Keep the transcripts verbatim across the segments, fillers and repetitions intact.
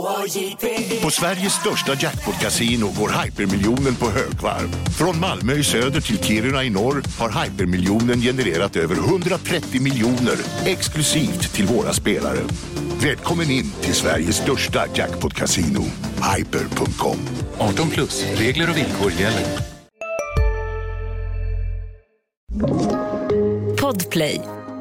På Sveriges största jackpot-casino går hypermiljonen på högvarv. Från Malmö i söder till Kiruna i norr har hypermiljonen genererat över hundratrettio miljoner exklusivt till våra spelare. Välkommen in till Sveriges största jackpot-casino, hyper punkt com. arton plus, regler och villkor gäller. Podplay.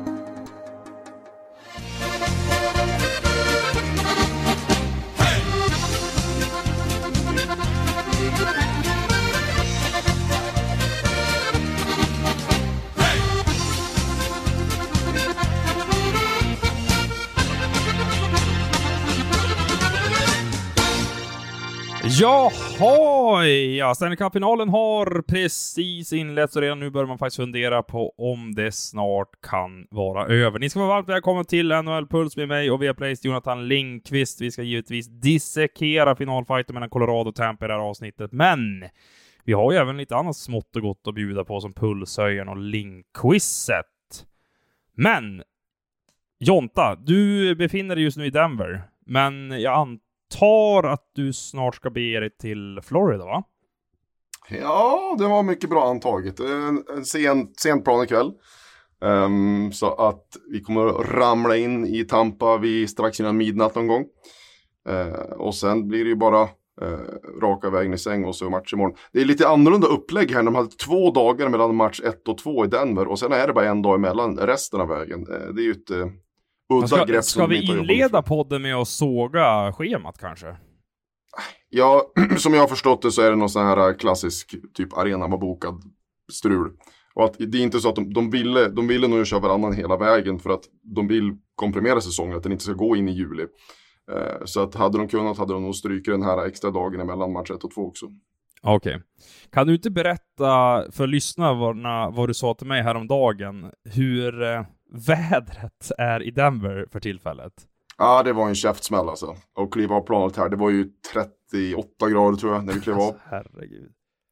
Jaha, ja, Stanley Cup-finalen har precis inletts och redan nu börjar man faktiskt fundera på om det snart kan vara över. Ni ska vara varmt välkomna till N H L-puls med mig och Viaplays Jonathan Lindqvist. Vi ska givetvis dissekera finalfighten mellan Colorado och Tampa i det här avsnittet, men vi har ju även lite annat smått och gott att bjuda på som pulshöjaren och linkquizet. Men Jonta, du befinner dig just nu i Denver, men jag antar tar att du snart ska bege dig till Florida, va? Ja, det var mycket bra antaget. En, en sen, sent plan ikväll. Um, så att vi kommer att ramla in i Tampa vid strax innan midnatt någon gång. Uh, och sen blir det ju bara uh, raka vägen i säng och så match imorgon. Det är lite annorlunda upplägg här. De hade två dagar mellan match ett och två i Denver. Och sen är det bara en dag emellan resten av vägen. Uh, det är ju ett... Uh, Ska, grepp ska vi inleda podden med att såga schemat kanske? Ja, som jag har förstått det så är det någon sån här klassisk typ arena med bokad strul. Och att det är inte så att de, de ville de ville nog köra varannan hela vägen för att de vill komprimera säsongen, att den inte ska gå in i juli. Eh, så att hade de kunnat hade de nog stryker den här extra dagen emellan match ett och två också. Okej. Okay. Kan du inte berätta för lyssnarna vad du sa till mig häromdagen hur eh, vädret är i Denver för tillfället? Ja, det var en käftsmäll alltså. Och kliva av planet här, det var ju trettioåtta grader tror jag när vi klev av. Alltså, herregud.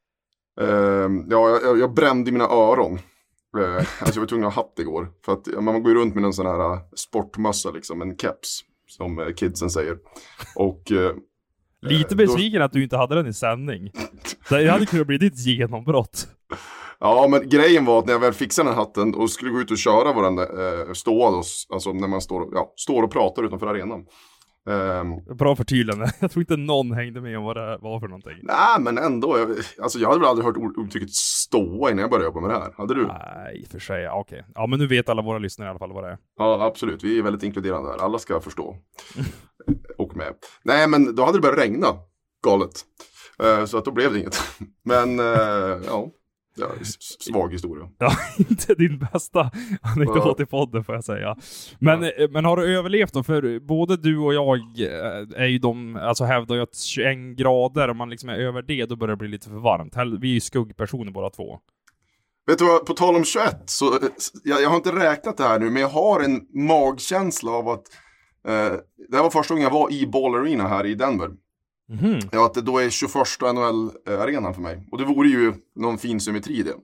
Uh, ja, jag, jag brände mina öron. Uh, alltså jag var tvungen att ha hatt igår. För att man går runt med en sån här sportmössa liksom, en keps. Som uh, kidsen säger. Och... Uh, Lite besviken då... att du inte hade den i sändning. Det hade kunnat bli ditt genombrott. Ja, men grejen var att när jag väl fixade den hatten och skulle gå ut och köra var den eh, stående, alltså när man står, ja, står och pratar utanför arenan. Um, Bra förtydligande. Jag tror inte någon hängde med om vad det var för någonting. Nej, men ändå. Jag, alltså jag hade väl aldrig hört uttrycket stå innan jag började jobba med det här. Hade du? Nej, för sig. Okej. Okay. Ja, men nu vet alla våra lyssnare i alla fall vad det är. Ja, absolut. Vi är väldigt inkluderande här. Alla ska förstå. Och med. Nej, men då hade det börjat regna. Galet. Uh, så att då blev det inget. Men, uh, ja. Ja, svag historia. Ja, inte din bästa anekdot i podden får jag säga. Men, ja. men har du överlevt då? För både du och jag är ju de, alltså hävdar ju att tjugoett grader, om man liksom är över det, då börjar det bli lite för varmt. Vi är ju skuggpersoner båda två. Vet du vad, på tal om tjugoett, så jag, jag har inte räknat det här nu, men jag har en magkänsla av att eh, det här var första gången jag var i Ball Arena här i Denver. Mm-hmm. Ja, att det då är tjugoförsta N H L-arenan för mig. Och det vore ju någon fin symmetri i det.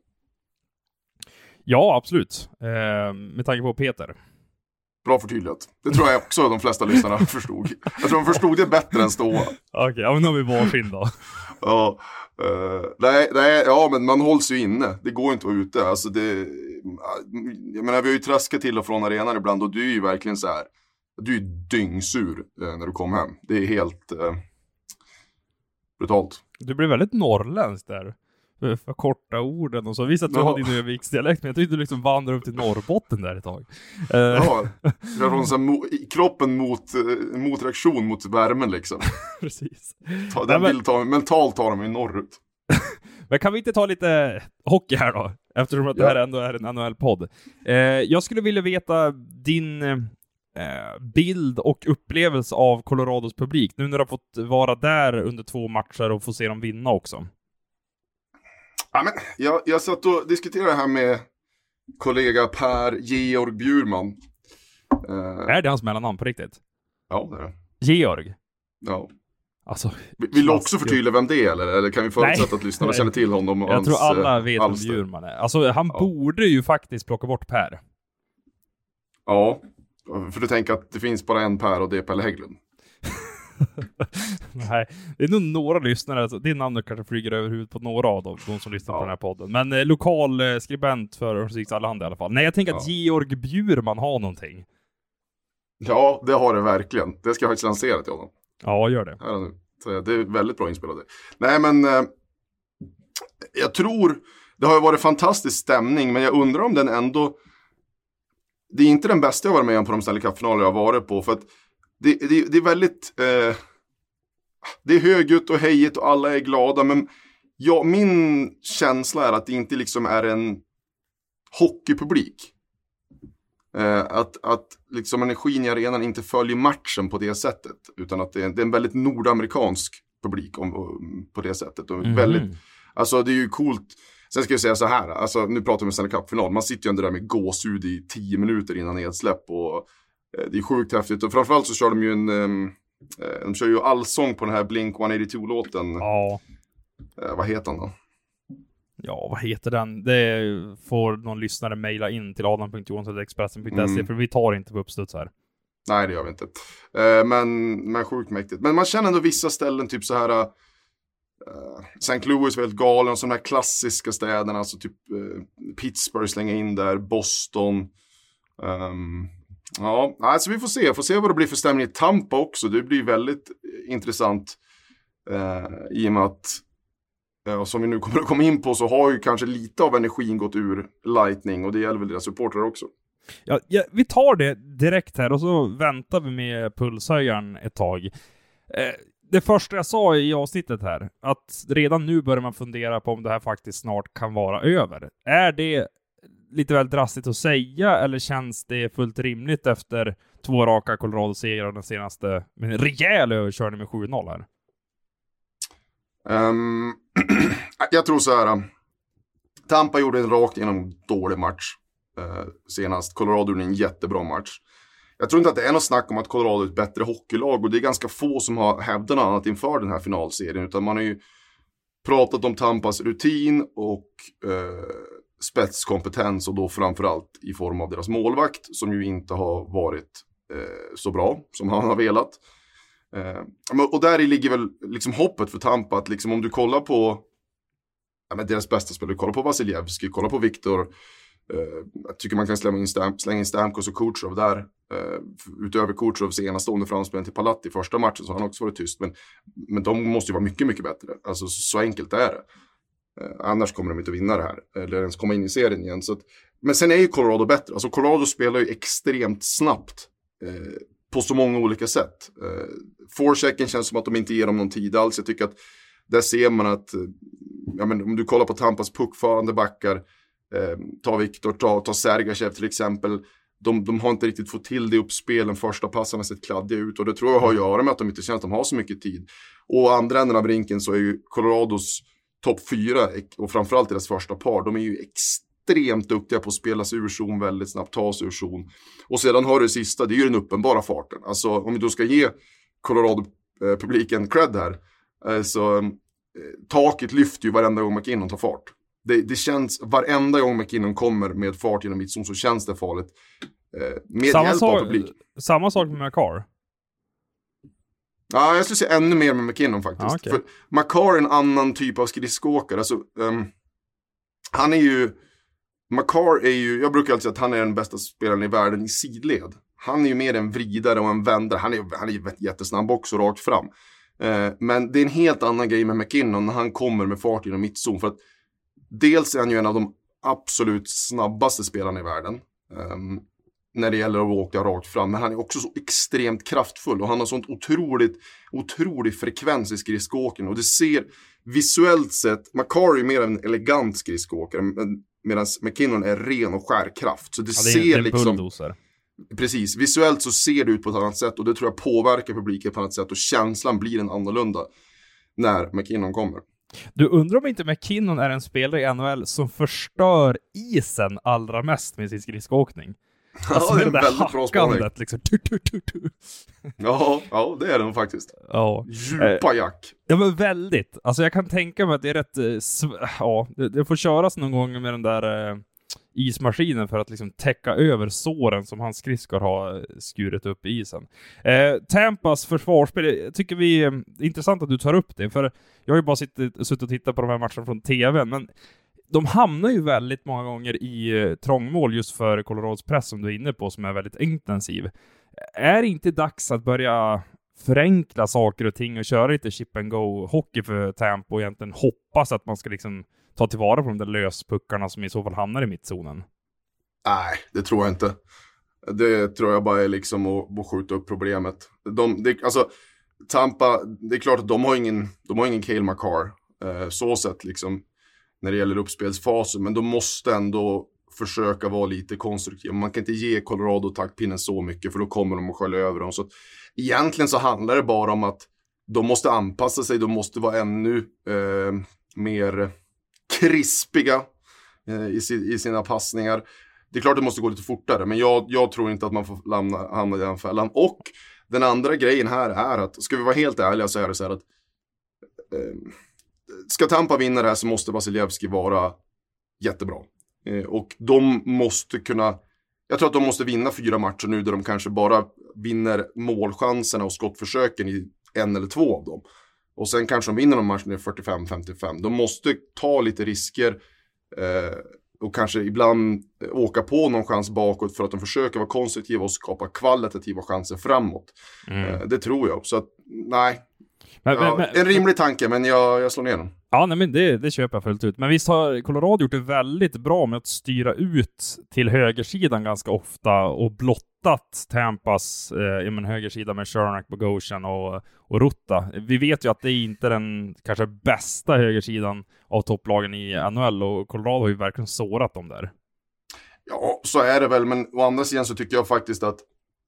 Ja, absolut. Eh, med tanke på Peter. Bra förtydligat. Det tror jag också de flesta lyssnarna förstod. Jag tror de förstod det bättre än stå. Okej, okay, ja men då har vi varsin då. Ja, uh, nej, nej, ja, men man hålls ju inne. Det går inte att vara ute. Alltså det, jag menar, vi har ju traskat till och från arenan ibland. Och du är ju verkligen så här. Du är dyngsur uh, när du kom hem. Det är helt... Uh, brutalt. Du blev väldigt norrländsk där. För korta orden och så. Visst att du ja. har din Öviksdialekt, men jag tyckte du liksom vandrar upp till Norrbotten där ett tag. Ja, jag har sån mo- kroppen mot, mot reaktion mot värmen liksom. Precis. Ta, den Nej, men... ta, mentalt tar de ju norrut. Men kan vi inte ta lite hockey här då? Eftersom att ja. det här ändå är en N H L-podd. Eh, jag skulle vilja veta din... Eh, bild och upplevelse av Colorados publik nu när du har fått vara där under två matcher och få se dem vinna också. Ja, men jag, jag satt och diskuterade det här med kollega Per Georg Bjurman. Eh, är det hans mellannamn på riktigt? Ja, det är det. Georg? Ja. Alltså, vill du också förtydliga vem det är, eller, eller kan vi förutsätta att lyssnarna känner till honom? Och jag hans, tror alla vet vem alster. Bjurman är. Alltså, han ja. borde ju faktiskt plocka bort Per. Ja. För du tänker att det finns bara en Per och det är Pelle Hägglund. Nej, det är nog några lyssnare, alltså, det namnet kanske flyger över huvudet på några av dem, de som lyssnar ja. på den här podden. Men eh, lokal eh, skribent för Örnsköldsviks Allehanda i alla fall. Nej, jag tänker ja. att Georg Bjurman har någonting. Ja, det har det verkligen. Det ska jag faktiskt lansera till honom. Ja, gör det. Ja, det är väldigt bra inspelade. Nej, men eh, jag tror det har ju varit fantastisk stämning, men jag undrar om den ändå, det är inte den bästa jag varit med om på de Stanley Cup-finaler jag har varit på, för att det, det, det är väldigt eh, det är högljutt och hejigt och alla är glada, men ja, min känsla är att det inte liksom är en hockeypublik. Eh, att, att liksom energin i arenan inte följer matchen på det sättet, utan att det är, det är en väldigt nordamerikansk publik om, om, på det sättet. Och mm. väldigt, alltså det är ju coolt. Sen ska jag säga så här, alltså nu pratar vi om Stanley Cup-final, man sitter ju ändå där med gåshud i tio minuter innan nedsläpp, och eh, det är sjukt häftigt. Och framförallt så kör de ju en um, eh, de kör ju allsång på den här Blink one eighty-two-låten. Ja. Eh, vad heter den då? Ja, vad heter den? Det får någon lyssnare mejla in till adam punkt johansson punkt expressen punkt se, mm. för vi tar inte på uppstuds här. Nej, det gör vi inte. Eh, men, men sjukt mäktigt. Men man känner ändå vissa ställen, typ så här... Uh, Saint Louis är väldigt galen, och sådana här klassiska städerna, alltså typ uh, Pittsburgh slänga in där, Boston. Um, ja, alltså vi får se, får se vad det blir för stämning i Tampa också. Det blir väldigt intressant uh, i och med att uh, som vi nu kommer att komma in på, så har ju kanske lite av energin gått ur Lightning, och det gäller väl deras supportrar också. Ja, ja, vi tar det direkt här och så väntar vi med pulshöjaren ett tag. Uh, Det första jag sa i avsnittet här, att redan nu börjar man fundera på om det här faktiskt snart kan vara över. Är det lite väl drastiskt att säga, eller känns det fullt rimligt efter två raka Colorado-segrar den senaste, med en rejäl överkörning med sju noll här? Um, jag tror så här. Tampa gjorde en rakt igenom dålig match uh, senast. Colorado gjorde en jättebra match. Jag tror inte att det är något snack om att Colorado är ett bättre hockeylag, och det är ganska få som har hävdat något annat inför den här finalserien, utan man har ju pratat om Tampas rutin och eh, spetskompetens, och då framförallt i form av deras målvakt, som ju inte har varit eh, så bra som han har velat. Eh, och där ligger väl liksom hoppet för Tampa, att liksom om du kollar på ja, men deras bästa spelare, kolla på Vasilevski, kolla på Viktor. Uh, jag tycker man kan slänga in, Stamp, slänga in Stamkos och Kucherov där. Uh, utöver Kucherovs enastående framspelen till Palat i första matchen, så har han också varit tyst. Men, men de måste ju vara mycket, mycket bättre. Alltså så, så enkelt är det. Uh, annars kommer de inte vinna det här. Eller ens komma in i serien igen. Så att, men sen är ju Colorado bättre. Alltså Colorado spelar ju extremt snabbt. Uh, på så många olika sätt. Uh, forechecken känns som att de inte ger dem någon tid alls. Jag tycker att där ser man att uh, ja, men om du kollar på Tampas puckfarande backar, Eh, ta Viktor, ta, ta Sergachev till exempel, de, de har inte riktigt fått till det uppspelen, första passarna sett kladdiga ut, och det tror jag har att göra med att de inte känner att de har så mycket tid. Och andra änden av rinken så är ju Colorados topp fyra, och framförallt deras första par, de är ju extremt duktiga på att spela sig ur zon väldigt snabbt, ta sig ur zon. Och sedan har du det sista, det är ju den uppenbara farten. Alltså om vi då ska ge Colorado-publiken eh, cred här, eh, så eh, taket lyfter ju varenda gång McKinnon tar fart. Det, det känns, varenda gång McKinnon kommer med fart genom mittzon, så känns det farligt. Eh, med samma, hjälp sak, av publik. Samma sak med Makar. Ja, jag skulle säga ännu mer med McKinnon faktiskt. Ah, okay. För Makar är en annan typ av skridskåkare. Alltså, um, han är ju... Makar är ju... Jag brukar alltid säga att han är den bästa spelaren i världen i sidled. Han är ju mer en vridare och en vändare. Han är, han är jättesnabb också rakt fram. Uh, men det är en helt annan grej med McKinnon när han kommer med fart genom mittzon. För att dels är han ju en av de absolut snabbaste spelarna i världen. Um, när det gäller att åka rakt fram. Men han är också så extremt kraftfull. Och han har sånt otroligt, otrolig frekvens i skridskåken. Och det ser visuellt sett... Makar är mer en elegant skridskåkare. Medan McKinnon är ren och skär kraft. Så det, ja, det är, ser det är liksom... bulldozer. Precis. Visuellt så ser det ut på ett annat sätt. Och det tror jag påverkar publiken på ett annat sätt. Och känslan blir en annorlunda när McKinnon kommer. Du undrar om inte McKinnon är en spelare i N H L som förstör isen allra mest med sin skridskåkning. Ja, alltså det är en väldigt bra spaning. Liksom. Tu, tu, tu, tu. Ja, ja, det är det nog faktiskt. Ja. Djupa jack. Ja, men väldigt. Alltså jag kan tänka mig att det är rätt... Sv- ja, det, det får köras någon gång med den där... ismaskinen för att liksom täcka över såren som hans skridskor har skurit upp i isen. Eh, Tampas försvarsspel, jag tycker vi är intressant att du tar upp det, för jag har ju bara suttit, suttit och tittat på de här matcherna från tvn, men de hamnar ju väldigt många gånger i eh, trångmål just för Colorados press som du är inne på, som är väldigt intensiv. Är det inte dags att börja förenkla saker och ting och köra lite chip and go hockey för Tampa och egentligen hoppas att man ska liksom ta tillvara på de där löspuckarna som i så fall hamnar i mittzonen? Nej, det tror jag inte. Det tror jag bara är liksom att, att skjuta upp problemet. De, det, alltså, Tampa, det är klart att de har ingen, de har ingen Cale Makar, eh, så sett liksom, när det gäller uppspelsfasen, men de måste ändå försöka vara lite konstruktiva. Man kan inte ge Colorado taktpinnen så mycket, för då kommer de att skölja över dem. Så att, egentligen så handlar det bara om att de måste anpassa sig, de måste vara ännu eh, mer krispiga eh, i, i sina passningar. Det är klart det måste gå lite fortare, men jag, jag tror inte att man får lämna, hamna i den fällan. Och den andra grejen här är att, ska vi vara helt ärliga så är det så här att eh, ska Tampa vinna det här så måste Vasilevski vara jättebra. Eh, och de måste kunna, jag tror att de måste vinna fyra matcher nu där de kanske bara vinner målchanserna och skottförsöken i en eller två av dem. Och sen kanske de vinner någon match när det är fyrtiofem femtiofem. De måste ta lite risker eh, och kanske ibland åka på någon chans bakåt för att de försöker vara konstruktiva och skapa kvalitativa chanser framåt. Mm. Eh, det tror jag. Så att, nej. Men, ja, men, men, en rimlig tanke, men jag, jag slår ner den. Ja, nej, men det, det köper jag fullt ut. Men visst har Colorado gjort det väldigt bra med att styra ut till högersidan ganska ofta och blottat Tampas eh, men högersida med Shernack, Bogosian och, och Rutta. Vi vet ju att det är inte den kanske bästa högersidan av topplagen i N H L, och Colorado har ju verkligen sårat dem där. Ja, så är det väl, men å andra sidan så tycker jag faktiskt att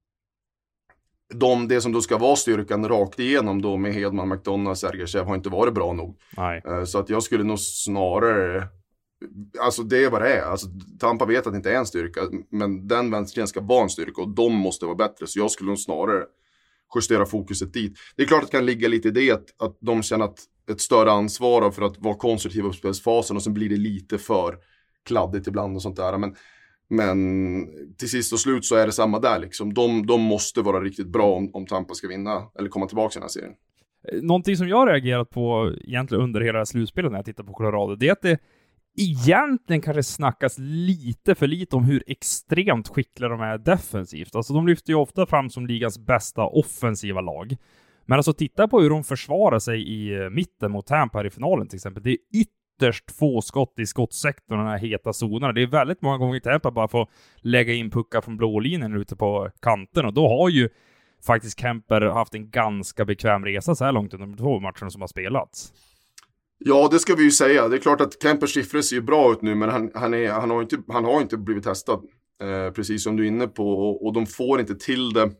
de, det som då ska vara styrkan rakt igenom då med Hedman, McDonough, Sergachev har inte varit bra nog. Nej. Så att jag skulle nog snarare, alltså det är vad det är. Alltså, Tampa vet att det inte är en styrka, men den vänstern ska vara en styrka och de måste vara bättre. Så jag skulle nog snarare justera fokuset dit. Det är klart att det kan ligga lite i det att, att de känner att ett större ansvar för att vara konstruktiva i uppspelsfasen, och så blir det lite för kladdigt ibland och sånt där. Men Men till sist och slut så är det samma där liksom. De, de måste vara riktigt bra om, om Tampa ska vinna eller komma tillbaka i den här serien. Någonting som jag har reagerat på egentligen under hela det här slutspelet när jag tittar på Colorado, det är att det egentligen kanske snackas lite för lite om hur extremt skickliga de är defensivt. Alltså de lyfter ju ofta fram som ligans bästa offensiva lag. Men alltså titta på hur de försvarar sig i mitten mot Tampa här i finalen till exempel. Det är ytterligare ytterst få skott i skottsektorn, de här heta zonerna. Det är väldigt många gånger Tampa bara får lägga in puckar från blå linjen ute på kanten, och då har ju faktiskt Kemper haft en ganska bekväm resa så här långt under de två matcherna som har spelats. Ja, det ska vi ju säga. Det är klart att Kempers siffror ser ju bra ut nu, men han, han, är, han, har, inte, han har inte blivit testad, eh, precis som du är inne på, och, och de får inte till det.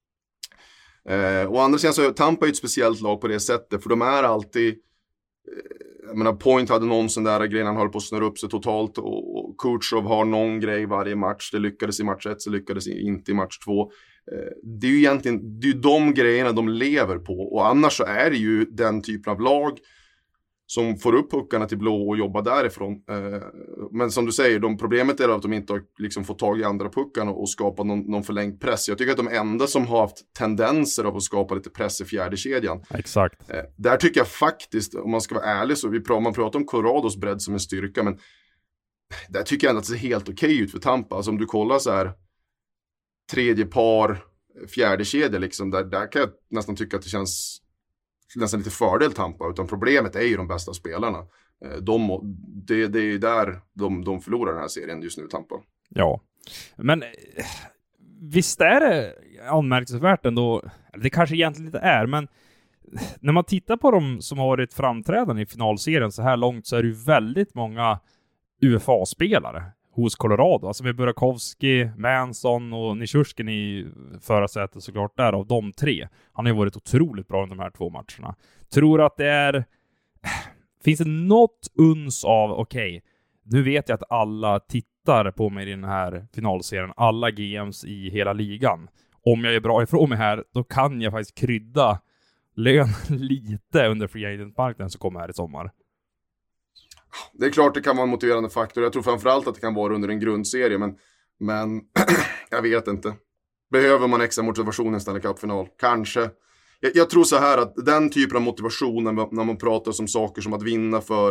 Eh, och andra sidan så är Tampa ett speciellt lag på det sättet, för de är alltid eh, jag menar, Point hade någon sån där grej, han höll på att snurra upp sig totalt, och, och Kutjov har någon grej varje match. Det lyckades i match ett, så lyckades inte i match två. Eh, det är ju egentligen det är de grejerna de lever på, och annars så är det ju den typen av lag som får upp puckarna till blå och jobbar därifrån. Eh, men som du säger, de problemet är att de inte har liksom fått tag i andra puckarna och skapa någon, någon förlängd press. Jag tycker att de enda som har haft tendenser av att skapa lite press i fjärde kedjan. Exakt. Eh, där tycker jag faktiskt, om man ska vara ärlig, så vi pratar, man pratar om Colorados bredd som en styrka, men där tycker jag ändå att det ser helt okej ut för Tampa. Alltså om du kollar så här tredje par, fjärde kedja liksom, där, där kan jag nästan tycka att det känns nästan lite fördel Tampa, utan problemet är ju de bästa spelarna. De, det, det är ju där de, de förlorar den här serien just nu, Tampa. Ja, men visst är det anmärkningsvärt ändå, det kanske egentligen inte är, men när man tittar på de som har varit framträdande i finalserien så här långt, så är det ju väldigt många U F A-spelare hos Colorado. Alltså med Burakovsky, Manson och Nishushkin i förarsätet såklart där av de tre. Han har ju varit otroligt bra under de här två matcherna. Tror att det är... Finns det något uns av, okej, okay, nu vet jag att alla tittar på mig i den här finalserien, alla G Ms i hela ligan. Om jag är bra ifrån mig här, då kan jag faktiskt krydda lön lite under free agent-marknaden som kommer här i sommar. det är klart det kan vara en motiverande faktor. Jag tror framförallt att det kan vara under en grundserie, men, men jag vet inte. Behöver man extra motivation i en Stanley Cup-final? Kanske. Jag, jag tror så här att den typen av motivation när man pratar om saker som att vinna för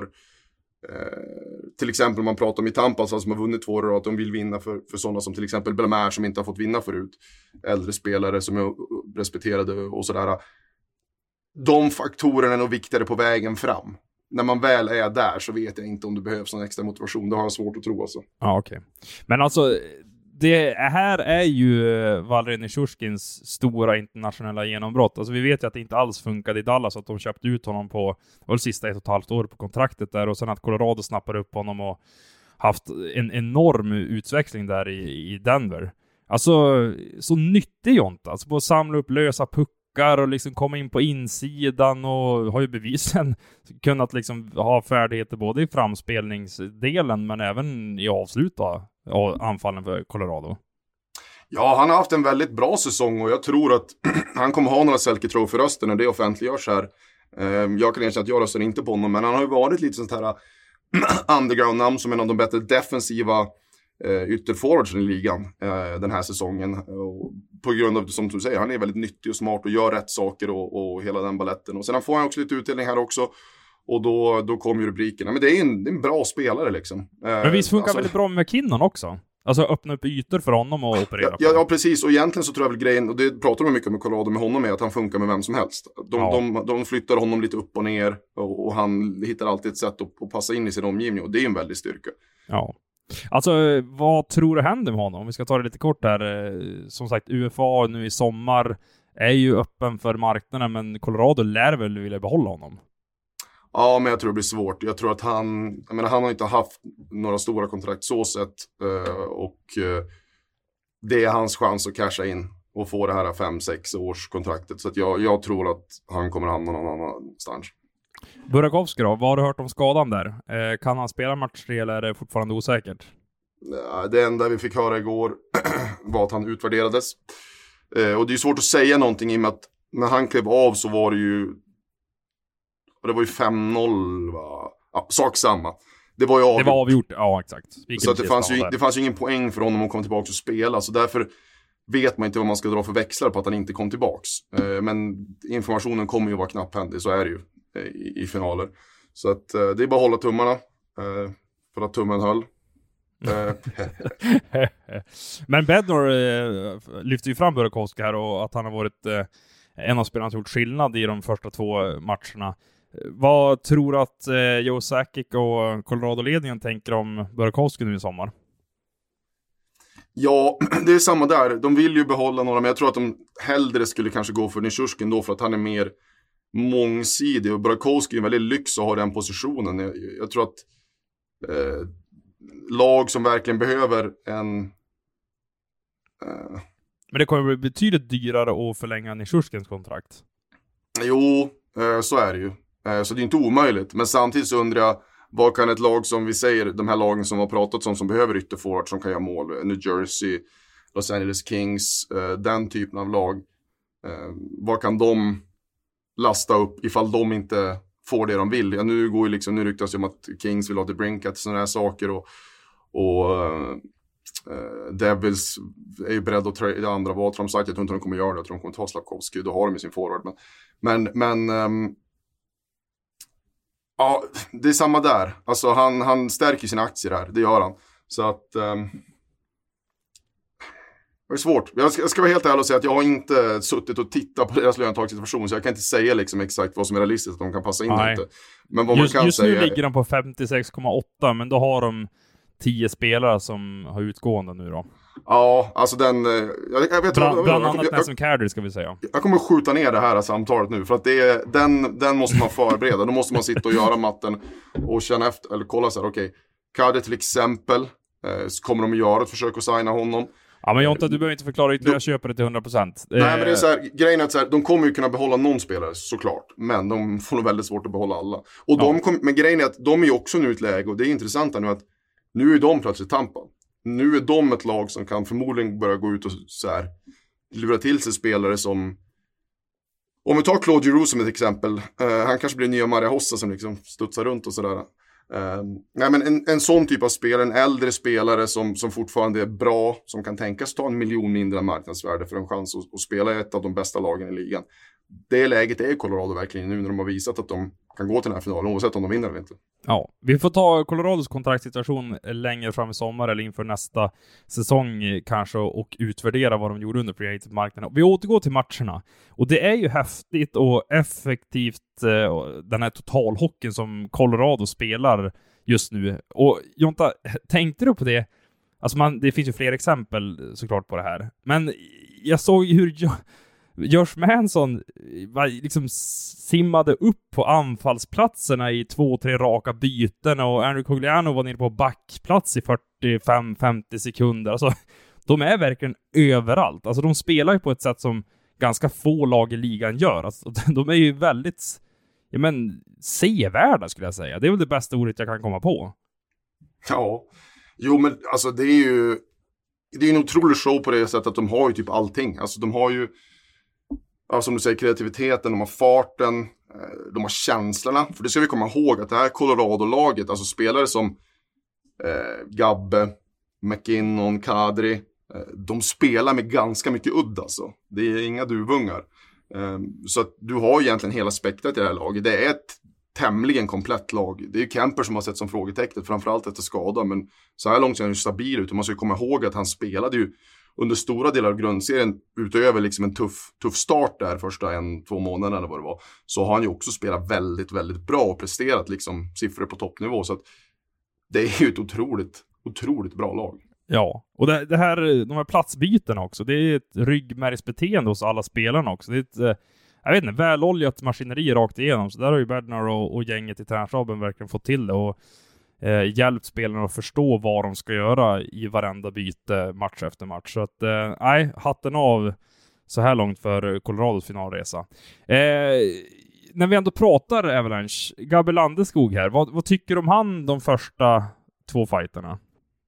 eh, till exempel man pratar om i Tampa alltså, som har vunnit två år, att de vill vinna för, för sådana som till exempel Bellemare som inte har fått vinna förut, äldre spelare som är respekterade och sådär. De faktorerna är nog viktigare på vägen fram. När man väl är där så vet jag inte om det behövs någon extra motivation. Det har jag svårt att tro alltså. Ja, okej. Okay. Men alltså, det här är ju Valeri Nichushkins stora internationella genombrott. Alltså vi vet ju att det inte alls funkade i Dallas, att de köpte ut honom på väl sista ett och ett halvt år på kontraktet där, och sen att Colorado snappade upp honom och haft en enorm utväxling där i, i Denver. Alltså, så nyttig Jonta, alltså på att samla upp lösa puckar och liksom komma in på insidan, och har ju bevisen kunnat liksom ha färdigheter både i framspelningsdelen men även i avsluta anfallen för Colorado. Ja, han har haft en väldigt bra säsong och jag tror att han kommer ha några Selke Trophy-röster när det offentliggörs här. Jag kan erkänna att jag röstar inte på honom, men han har ju varit lite sånt här underground-namn som en av de bättre defensiva ytterforwards i ligan den här säsongen. Och på grund av, som du säger, han är väldigt nyttig och smart och gör rätt saker och, och hela den balletten. Och sen får han också lite utdelning här också. Och då, då kommer ju rubrikerna. Men det är en, det är en bra spelare liksom. Men visst funkar alltså väldigt bra med McKinnon också? Alltså öppna upp ytor för honom och operera ja, ja, ja, precis. Och egentligen så tror jag väl grejen, och det pratar man mycket med Colorado med honom, är att han funkar med vem som helst. De, ja. de, de flyttar honom lite upp och ner och, och han hittar alltid ett sätt att, att passa in i sin omgivning. Och det är en väldig styrka. Ja. Alltså, vad tror du händer med honom? Om vi ska ta det lite kort här. Som sagt, U F A nu i sommar är ju öppen för marknaden, men Colorado lär väl vilja behålla honom. Ja, men jag tror det blir svårt. Jag tror att han, jag menar, han har inte haft några stora kontrakt så sett. Och det är hans chans att casha in och få det här fem sex års kontraktet. Så att jag, jag tror att han kommer hamna någon annanstans. Burakovsky då, vad har du hört om skadan där? Eh, kan han spela match tre eller är det fortfarande osäkert? Det enda vi fick höra igår var att han utvärderades. Eh, och det är svårt att säga någonting i och med att när han klev av så var det ju det var ju fem noll va? Ja, sak samma. Det var ju avgjort. Det var avgjort, ja exakt. Vilken så att det, fanns ju, det fanns ju ingen poäng för honom att komma tillbaka och spela. Så därför vet man inte vad man ska dra för växlar på att han inte kom tillbaks. Eh, men informationen kommer ju vara knapphändig, så är det ju. I, i finaler. Så att uh, det är bara att hålla tummarna uh, för att tummen höll. Uh. Men Bednar uh, lyfter ju fram Burakovsky här och att han har varit uh, en av spelarna som gjort skillnad i de första två matcherna. Uh, vad tror du att uh, Joe Sakic och Colorado-ledningen tänker om Burakovsky nu i sommar? Ja, det är samma där. De vill ju behålla några, men jag tror att de hellre skulle kanske gå för Nichushkin då, för att han är mer mångsidig, och Burakovsky är en väldigt lyx att ha den positionen. Jag, jag tror att eh, lag som verkligen behöver en eh, men det kommer bli betydligt dyrare att förlänga Nichushkins kontrakt. Jo, eh, så är det ju. Eh, så det är inte omöjligt, men samtidigt så undrar jag, vad kan ett lag som vi säger, de här lagen som har pratat om som behöver ytterforward som kan göra mål, New Jersey, Los Angeles Kings, eh, den typen av lag, eh, vad kan de lasta upp ifall de inte får det de vill? Ja, nu går ju liksom, nu ryktas det om att Kings vill ha DeBrincat och sådana här saker, och, och uh, Devils är ju beredda att trada andra val. De sagt att jag tror inte de kommer göra det, jag tror de kommer ta Slavkovsky, då har de i sin forward. Men, men, men um, ja, det är samma där. Alltså han, han stärker sina aktier här, det gör han. Så att um, det är svårt. Jag ska, jag ska vara helt ärlig och säga att jag har inte suttit och tittat på deras löntagssituation, så jag kan inte säga liksom exakt vad som är realistiskt att de kan passa in. Inte. Men vad just, man kan just säga nu ligger de på femtiosex komma åtta, men då har de tio spelare som har utgående nu då. Ja, alltså den... Jag, jag vet, Bland, jag, bland jag, annat jag, Nelson Carter ska vi säga. Jag kommer skjuta ner det här samtalet nu, för att det är, den, den måste man förbereda. Då måste man sitta och göra matten och känna efter, eller kolla så här, okej, okay, Carter till exempel, eh, kommer de att göra ett försök att signa honom? Ja, men Jonta, du behöver inte förklara ytterligare, jag köper det till hundra procent. Nej, men det är så här, grejen är att så här, de kommer ju kunna behålla någon spelare, såklart. Men de får nog väldigt svårt att behålla alla. Och ja. de kom, men grejen är att de är ju också nu i ett läge, och det är intressant nu att nu är de plötsligt Tampa. Nu är de ett lag som kan förmodligen börja gå ut och så här lura till sig spelare som... Om vi tar Claude Giroux som ett exempel, eh, han kanske blir nya Maria Hossa som liksom studsar runt och sådär. Um, nej, men en, en sån typ av spelare, en äldre spelare som, som fortfarande är bra, som kan tänkas ta en miljon mindre marknadsvärde för en chans att, att spela i ett av de bästa lagen i ligan. Det läget är Colorado verkligen nu när de har visat att de kan gå till den här finalen oavsett om de vinner eller inte. Ja, vi får ta Colorados kontraktssituation längre fram i sommar eller inför nästa säsong kanske och utvärdera vad de gjorde under free agent-marknaden. Vi återgår till matcherna. Och det är ju häftigt och effektivt eh, den här totalhockeyn som Colorado spelar just nu. Och Jonta, tänkte du på det? Alltså man, det finns ju fler exempel såklart på det här. Men jag såg hur jag Josh Manson liksom simmade upp på anfallsplatserna i två, tre raka byten och Andrew Cogliano var nere på backplats i fyrtiofem femtio sekunder. Alltså, de är verkligen överallt. Alltså, de spelar ju på ett sätt som ganska få lag i ligan gör. Alltså, de är ju väldigt ja, men, sevärda skulle jag säga. Det är väl det bästa ordet jag kan komma på. Ja, jo men alltså det är ju det är en otrolig show på det sättet att de har ju typ allting. Alltså de har ju ja, som du säger, kreativiteten, de har farten, de har känslorna. För det ska vi komma ihåg att det här Colorado-laget, alltså spelare som eh, Gabbe, McKinnon, Kadri, eh, de spelar med ganska mycket udd alltså. Det är inga duvungar. Eh, så att du har egentligen hela spektrat i det här laget. Det är ett tämligen komplett lag. Det är ju Kemper som har sett som frågetecknet, framförallt efter skada. Men så här långt ser han ju stabil ut. Och man ska ju komma ihåg att han spelade ju under stora delar av grundserien, utöver liksom en tuff, tuff start där första en, två månader eller vad det var, så har han ju också spelat väldigt, väldigt bra och presterat liksom siffror på toppnivå. Så att det är ju ett otroligt, otroligt bra lag. Ja, och det, det här, de här platsbyten också, det är ett ryggmärgsbeteende hos alla spelarna också. Det är ett, jag vet inte, väloljat maskineri rakt igenom. Så där har ju Bednar och, och gänget i tränarstaben verkligen fått till det och Eh, hjälpt spelarna att förstå vad de ska göra i varenda byte match efter match. Så att, eh, nej, hatten av så här långt för Colorados finalresa. Eh, när vi ändå pratar Avalanche, Gabriel Landeskog här, vad, vad tycker du om han de första två fighterna?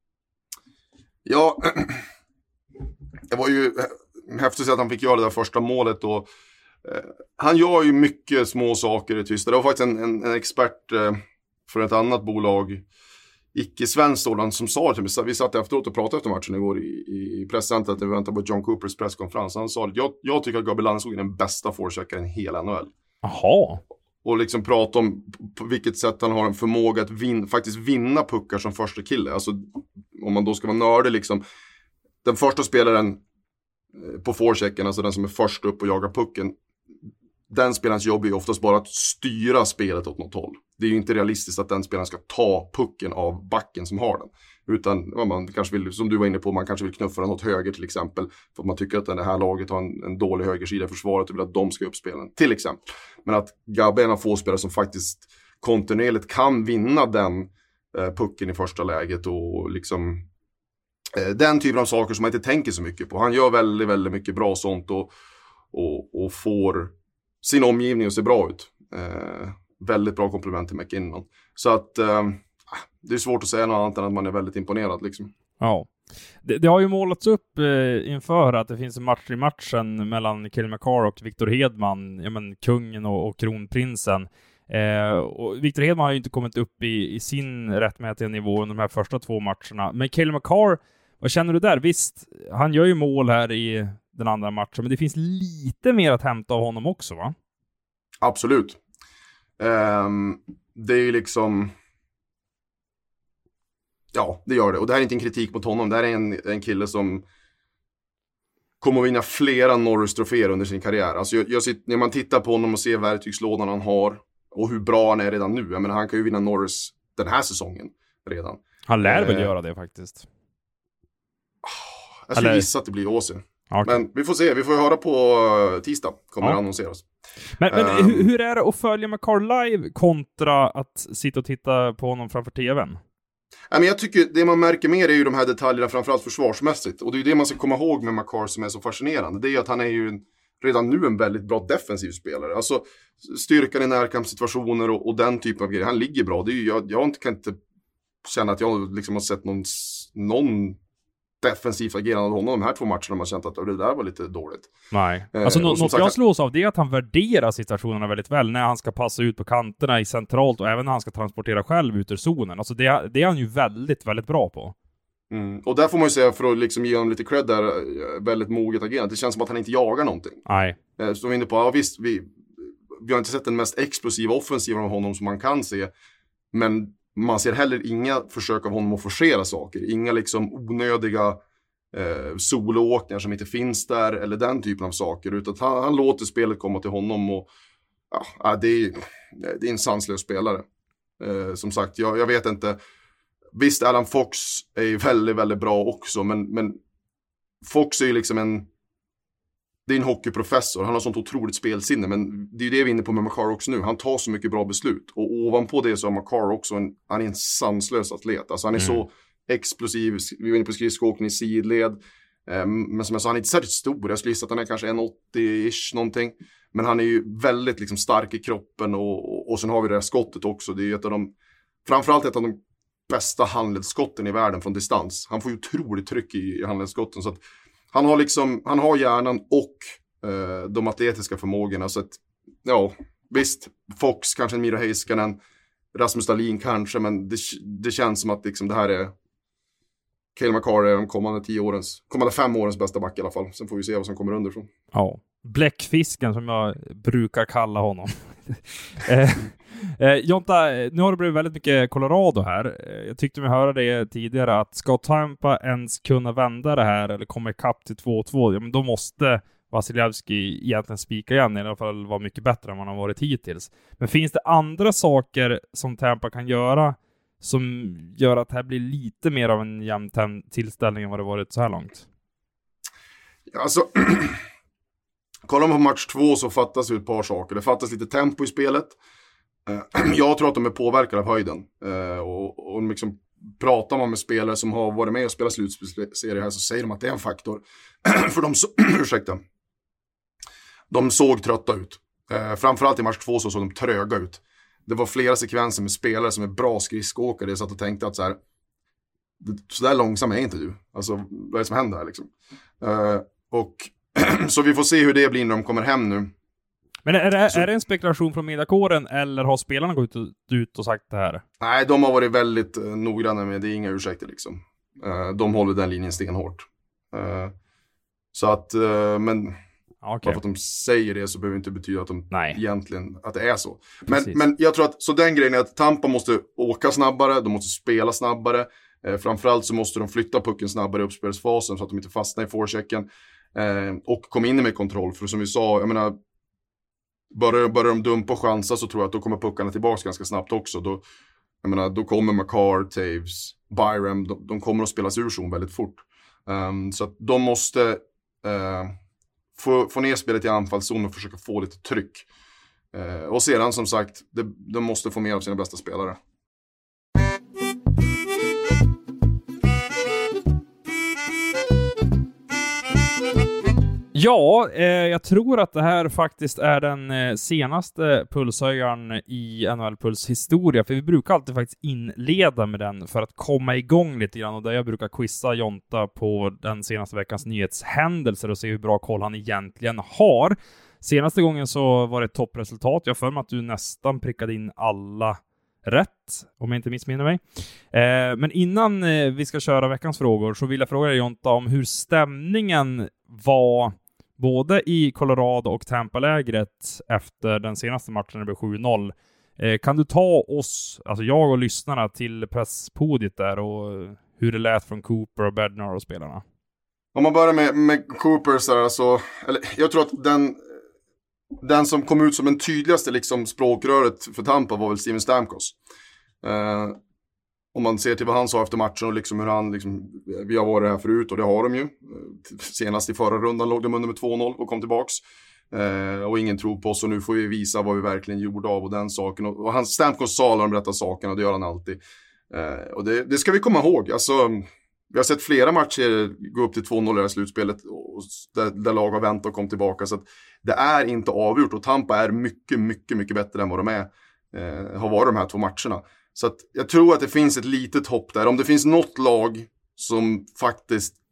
Ja, det var ju häftigt att han fick göra det där första målet och eh, han gör ju mycket små saker i tysta. Det var faktiskt en, en, en expert eh, för ett annat bolag, icke-svenskt sådan, som sa till mig, vi satt efteråt och pratade efter matchen igår i, i presscentret när vi väntade på John Coopers presskonferens. Han sa att jag, jag tycker att Gabriel Landeskog är den bästa forecheckaren i hela N H L. Jaha. Och liksom prata om på vilket sätt han har en förmåga att vin, faktiskt vinna puckar som första kille. Alltså om man då ska vara nördig liksom, den första spelaren på forechecken, alltså den som är först upp och jagar pucken, den spelarens jobb är ju oftast bara att styra spelet åt något håll. Det är ju inte realistiskt att den spelaren ska ta pucken av backen som har den. Utan ja, man kanske vill, som du var inne på, man kanske vill knuffa den åt höger till exempel. För att man tycker att det här laget har en, en dålig högersida i försvaret och vill att de ska uppspela den, till exempel. Men att Gabbe är en av få spelare som faktiskt kontinuerligt kan vinna den eh, pucken i första läget. Och liksom eh, den typen av saker som man inte tänker så mycket på. Han gör väldigt, väldigt mycket bra sånt och, och, och får sin omgivning att se bra ut. Eh, väldigt bra komplement till McKinnon. Så att eh, det är svårt att säga något annat än att man är väldigt imponerad liksom. Ja. Det, det har ju målats upp eh, inför att det finns en match i matchen mellan Cale Makar och Victor Hedman, ja, men kungen och, och kronprinsen. Eh, och Victor Hedman har ju inte kommit upp i, i sin rättmätiga nivå under de här första två matcherna. Men Cale Makar, vad känner du där? Visst, han gör ju mål här i den andra matchen, men det finns lite mer att hämta av honom också, va? Absolut. Um, det är ju liksom... Ja, det gör det. Och det här är inte en kritik mot honom. Det här är en, en kille som kommer att vinna flera Norris-troféer under sin karriär. Alltså jag, jag sitter, när man tittar på honom och ser verktygslådan han har och hur bra han är redan nu. Jag menar, han kan ju vinna Norris den här säsongen redan. Han lär väl eh, göra det faktiskt. Jag skulle Eller... gissa att det blir Åse. Okay. Men vi får se, vi får höra på tisdag. Kommer ja. det annonseras. Men, men um, hur, hur är det att följa Makar live kontra att sitta och titta på honom framför tvn? Men jag tycker det man märker mer är ju de här detaljerna, framförallt försvarsmässigt. Och det är ju det man ska komma ihåg med Makar som är så fascinerande. Det är ju att han är ju en, redan nu en väldigt bra defensiv spelare. Alltså styrkan i närkampssituationer och, och den typen av grejer. Han ligger bra. Det är ju, jag, jag kan inte känna att jag liksom har sett någon, någon defensivt agerande av honom de här två matcherna. Man har känt att det där var lite dåligt. Nej. Alltså, eh, något sagt, jag slås av det är att han värderar situationerna väldigt väl när han ska passa ut på kanterna i centralt och även när han ska transportera själv ut ur zonen. Alltså det, det är han ju väldigt, väldigt bra på. Mm. Och där får man ju säga, för att liksom ge honom lite cred där, väldigt moget agerande. Det känns som att han inte jagar någonting. Nej. Eh, så vi är inne på, ja visst, vi, vi har inte sett den mest explosiva offensiva av honom som man kan se. Men man ser heller inga försök av honom att forcera saker. Inga liksom onödiga eh, soloåkningar som inte finns där. Eller den typen av saker. Utan att han, han låter spelet komma till honom. Och ja, det är, det är en sanslös spelare. Eh, som sagt, jag, jag vet inte. Visst, Alan Fox är ju väldigt, väldigt bra också. Men, men Fox är ju liksom en... Det är en hockeyprofessor. Han har sånt otroligt spelsinne. Men det är ju det vi är inne på med Makar också nu. Han tar så mycket bra beslut. Och ovanpå det så har Makar också en... Han är en sanslös atlet. Alltså han är mm. så explosiv. Vi var inne på skridskoåkning i sidled. Um, men som jag sa, han är inte särskilt stor. Jag skulle gissa att han är kanske en åttio-ish någonting. Men han är ju väldigt liksom stark i kroppen. Och, och, och sen har vi det här skottet också. Det är ju ett av de... Framförallt ett av de bästa handledsskotten i världen från distans. Han får ju otroligt tryck i, i handledsskotten. Så att han har liksom, han har hjärnan och eh, de atletiska förmågorna. Så att, ja, visst, Fox, kanske en Miro Heiskanen, Rasmus Dahlin kanske, men det, det känns som att liksom det här är Cale Makar är de kommande tio årens, kommande fem årens bästa back i alla fall. Sen får vi se vad som kommer underifrån. Ja, bläckfisken som jag brukar kalla honom. eh, eh, Jonta, nu har det blivit väldigt mycket Colorado här. Jag tyckte mig höra det tidigare att ska Tampa ens kunna vända det här eller komma ikapp till två två, ja, men då måste Vasilevski egentligen spika igen, i alla fall vara mycket bättre än man har varit hittills. Men finns det andra saker som Tampa kan göra som gör att det här blir lite mer av en jämn tillställning än vad det varit så här långt? Alltså, kollar man på match två så fattas ju ett par saker. Det fattas lite tempo i spelet. Jag tror att de är påverkade av höjden. Och, och liksom pratar man med spelare som har varit med och spelat slutspelsserie här så säger de att det är en faktor. För de, så, ursäkta, de såg trötta ut. Framförallt i match två så såg de tröga ut. Det var flera sekvenser med spelare som är bra skridskåkare. Jag satt och tänkte att så här, så där långsam är inte du. Alltså, vad är det som händer här liksom? Uh, och så vi får se hur det blir när de kommer hem nu. Men är det, så, är det en spekulation från mediakåren eller har spelarna gått ut, ut och sagt det här? Nej, de har varit väldigt uh, noggranna med det. Det är inga ursäkter liksom. Uh, de håller den linjen stenhårt. Uh, så att, uh, men... Okay. Bara för att de säger det så behöver det inte betyda att de Nej. egentligen att det är så. Men, men jag tror att så den grejen är att Tampa måste åka snabbare, de måste spela snabbare. Eh, framförallt så måste de flytta pucken snabbare i uppspelsfasen så att de inte fastnar i forechecken. Eh, och komma in med kontroll. För som vi sa, jag menar, börjar, börjar de dumpa och chansa så tror jag att då kommer puckarna tillbaka ganska snabbt också. Då, jag menar, då kommer Makar, Taves, Byram, de, de kommer att spelas ur zon väldigt fort. Um, så att de måste... Uh, Få, få ner spelet i anfallszon och försöka få lite tryck. Eh, och sedan som sagt, det, de måste få mer av sina bästa spelare. Ja, eh, jag tror att det här faktiskt är den eh, senaste pulshöjaren i N H L-puls historia, för vi brukar alltid faktiskt inleda med den för att komma igång lite grann, och där jag brukar quizza Jonta på den senaste veckans nyhetshändelser och se hur bra koll han egentligen har. Senaste gången så var det ett toppresultat. Jag för mig att du nästan prickade in alla rätt, om jag inte missminner mig. Eh, men innan eh, vi ska köra veckans frågor så vill jag fråga dig, Jonta, om hur stämningen var både i Colorado och Tampa-lägret efter den senaste matchen när det blev sju noll. Eh, kan du ta oss, alltså jag och lyssnarna, till presspodiet där och hur det lät från Cooper och Bednar och spelarna? Om man börjar med, med Cooper så alltså, eller jag tror att den den som kom ut som den tydligaste liksom språkröret för Tampa var väl Steven Stamkos. Eh, om man ser till vad han sa efter matchen och liksom hur han liksom, vi har varit här förut och det har de ju. Senast i förra rundan låg de under med två noll och kom tillbaks. Eh, och ingen tror på oss, och nu får vi visa vad vi verkligen gjorde av och den saken. Och, och han, Stamkos sa alla de rätta sakerna, och det gör han alltid. Eh, och det, det ska vi komma ihåg. Alltså, vi har sett flera matcher gå upp till två noll i det här slutspelet och där, där lag har vänt och kom tillbaka. Så att det är inte avgjort, och Tampa är mycket, mycket, mycket bättre än vad de är. Eh, har varit de här två matcherna. Så att jag tror att det finns ett litet hopp där. Om det finns något lag som faktiskt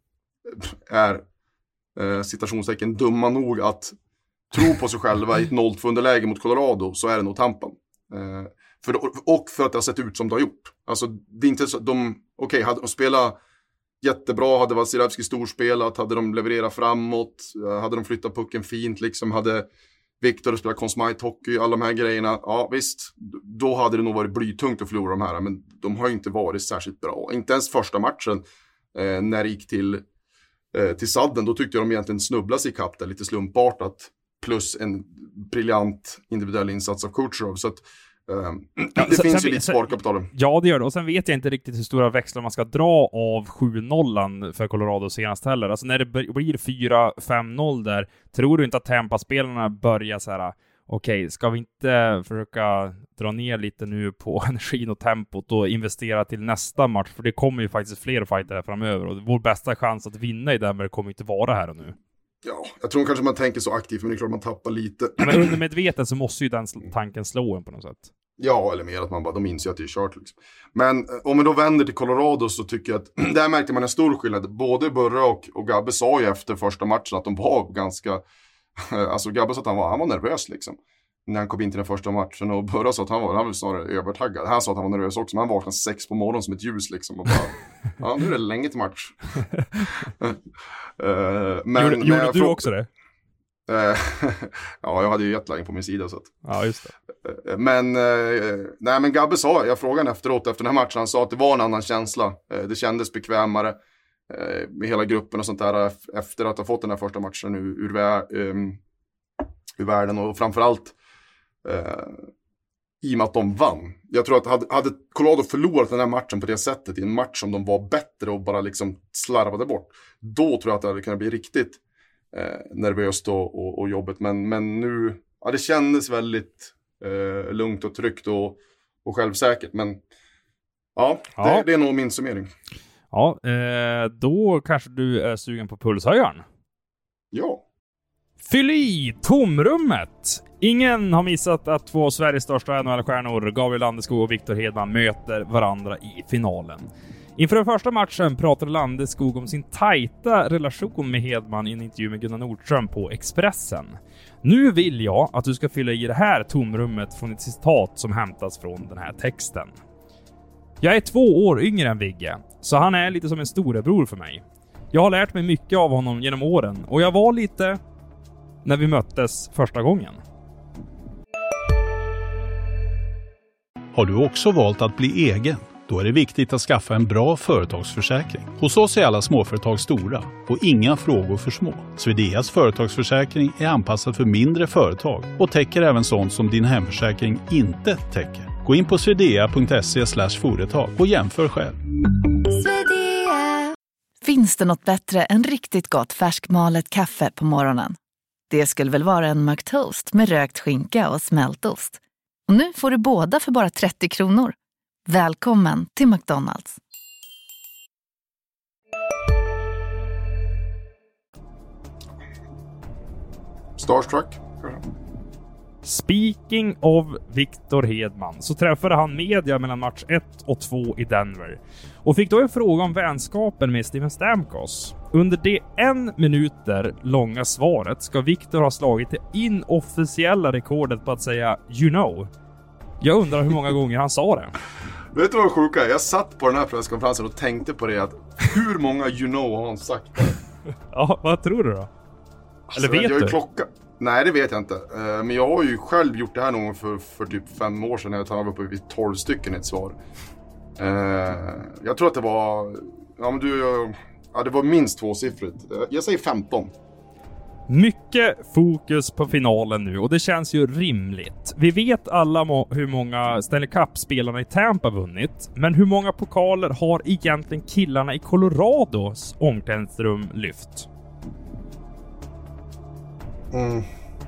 är eh, citationstecken dumma nog att tro på sig själva i ett noll två underläge mot Colorado, så är det nog Tampa. Eh, för, och för att det har sett ut som det har gjort. Alltså, det är inte så, de, okej, okay, hade de spelat jättebra, hade Vasilevski storspelat, hade de levererat framåt, hade de flyttat pucken fint, liksom hade Victor spelat Consmite hockey, alla de här grejerna, ja visst, då hade det nog varit blytungt att förlora de här, men de har ju inte varit särskilt bra. Inte ens första matchen, eh, när det gick till, eh, till sadden, då tyckte jag de egentligen snubblas i kapp där, lite slumpartat, plus en briljant individuell insats av Kucherov, så att Uh, ja, det sen, finns sen, ju lite sparkapital. Ja, det gör det. Och sen vet jag inte riktigt hur stora växlar man ska dra av sju noll för Colorado senast heller. Alltså när det blir fyra fem noll där, tror du inte att Tampa-spelarna börjar så här: okej, okay, ska vi inte försöka dra ner lite nu på energin och tempot och investera till nästa match? För det kommer ju faktiskt fler fighter här framöver, och vår bästa chans att vinna i Denver kommer inte vara här och nu. Ja, jag tror kanske man tänker så aktivt, men det är klart man tappar lite. Men undermedvetet så måste ju den tanken slå en på något sätt. Ja, eller mer att man bara, de inser att det är kört liksom. Men om man då vänder till Colorado, så tycker jag att där märkte man en stor skillnad. Både Burre och, och Gabbe sa ju efter första matchen att de var ganska, alltså Gabbe sa att han var, han var nervös liksom, när han kom in till den första matchen, och Burre sa att han var, han var snarare övertaggad. Han sa att han var nervös också, men han vaknade sex på morgonen som ett ljus liksom, och bara, ja, nu är det länge till match. uh, men, gjorde men gjorde du frå- också det? Ja, jag hade ju jetlag på min sida, så att. Ja, just det. Men eh, nej, men Gabbe sa, jag frågade efteråt efter den här matchen, han sa att det var en annan känsla. Eh, det kändes bekvämare eh, med hela gruppen och sånt där, efter att ha fått den här första matchen ur, ur, vär, um, ur världen, och framförallt eh, i och med att de vann. Jag tror att hade, hade Colorado förlorat den här matchen på det sättet, i en match som de var bättre och bara liksom slarvade bort, då tror jag att det hade kunnat bli riktigt Eh, nervöst och, och, och jobbigt, men, men nu, ja, det kändes väldigt eh, lugnt och tryggt och, och självsäkert, men ja, ja. Det, det är nog min summering. Ja, eh, då kanske du är sugen på pulshöjaren. Ja. Fyll i tomrummet! Ingen har missat att två Sveriges största N H L-stjärnor, Gabriel Landeskog och Victor Hedman, möter varandra i finalen. Inför den första matchen pratade Landeskog om sin tajta relation med Hedman i en intervju med Gunnar Nordström på Expressen. Nu vill jag att du ska fylla i det här tomrummet från ett citat som hämtas från den här texten. Jag är två år yngre än Vigge, så han är lite som en storebror för mig. Jag har lärt mig mycket av honom genom åren, och jag var lite när vi möttes första gången. Har du också valt att bli egen? Då är det viktigt att skaffa en bra företagsförsäkring. Hos oss är alla småföretag stora och inga frågor för små. Swedeas företagsförsäkring är anpassad för mindre företag och täcker även sånt som din hemförsäkring inte täcker. Gå in på swedea punkt se slash företag och jämför själv. Svedea. Finns det något bättre än riktigt gott färskmalet kaffe på morgonen? Det skulle väl vara en McToast med rökt skinka och smältost. Och nu får du båda för bara trettio kronor. Välkommen till McDonald's. Starstruck. Speaking of Victor Hedman, så träffade han media mellan match ett och två i Denver och fick då en fråga om vänskapen med Steven Stamkos. Under det en minuter långa svaret ska Victor ha slagit det inofficiella rekordet på att säga you know. Jag undrar hur många gånger han sa det. Vet du vad sjuka är? Jag satt på den här presskonferensen och tänkte på det, att hur många you know har han sagt det? Ja, vad tror du då? Alltså, Eller vet jag är du? Klocka. Nej, det vet jag inte. Uh, men jag har ju själv gjort det här någon gång för, för typ fem år sedan när jag tog upp vid tolv stycken i ett svar. Uh, jag tror att det var... Ja, men du... Ja, det var minst tvåsiffrigt. Jag säger femton. Mycket fokus på finalen nu, och det känns ju rimligt. Vi vet alla må- hur många Stanley Cup-spelarna i Tampa vunnit, men hur många pokaler har egentligen killarna i Colorados omklädningsrum lyft? Mm.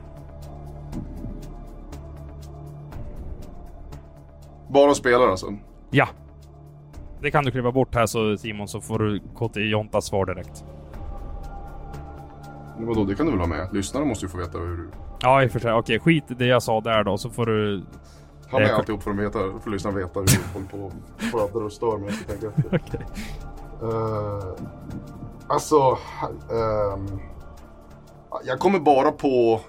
Bara spelare alltså? Ja. Det kan du kliva bort här så Simon, så får du gå till Jontas svar direkt. Vadå, det kan du väl ha med? Lyssnarna måste ju få veta hur... Ja, i och för sig. Okej, skit i det jag sa där då, så får du... Ha med eh, alltihop för att veta, för lyssnarna veta hur du håller på och pratar och stör mig. Jag tänker efter. Okej. Uh, Alltså, um, jag kommer bara på...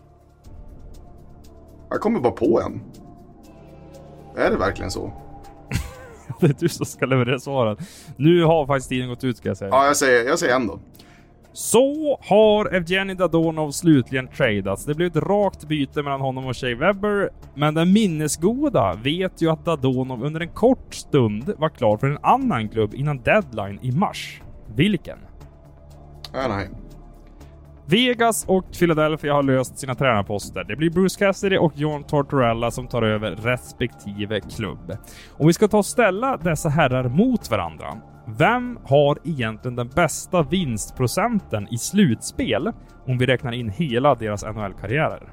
Jag kommer bara på en. Är det verkligen så? Det är du som ska leverera svaret. Nu har faktiskt tiden gått ut, ska jag säga. Ja, jag säger, jag säger en då. Så har Evgenij Dadonov slutligen tradats. Det blev ett rakt byte mellan honom och Shea Weber, men den minnesgoda vet ju att Dadonov under en kort stund var klar för en annan klubb innan deadline i mars. Vilken? Anaheim. Vegas och Philadelphia har löst sina tränarposter. Det blir Bruce Cassidy och John Tortorella som tar över respektive klubb. Om vi ska ta och ställa dessa herrar mot varandra, vem har egentligen den bästa vinstprocenten i slutspel om vi räknar in hela deras N H L-karriärer?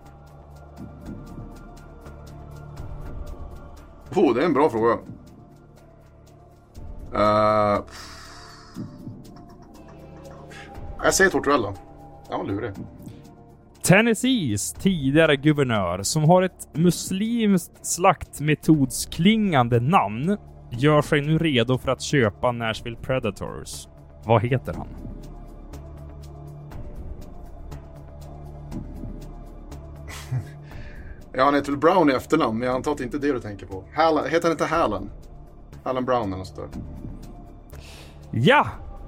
Oh, det är en bra fråga. Uh, jag säger Tortorella. Ja, lurig. Tennessees tidigare guvernör, som har ett muslimskt slaktmetodsklingande namn, gör sig nu redo för att köpa Nashville Predators. Vad heter han? Ja, han heter väl Brown i efternamn, men jag antar att det inte är det du tänker på. Hallen, heter han inte Hallen? Hallen Brown eller något sådär. Ja!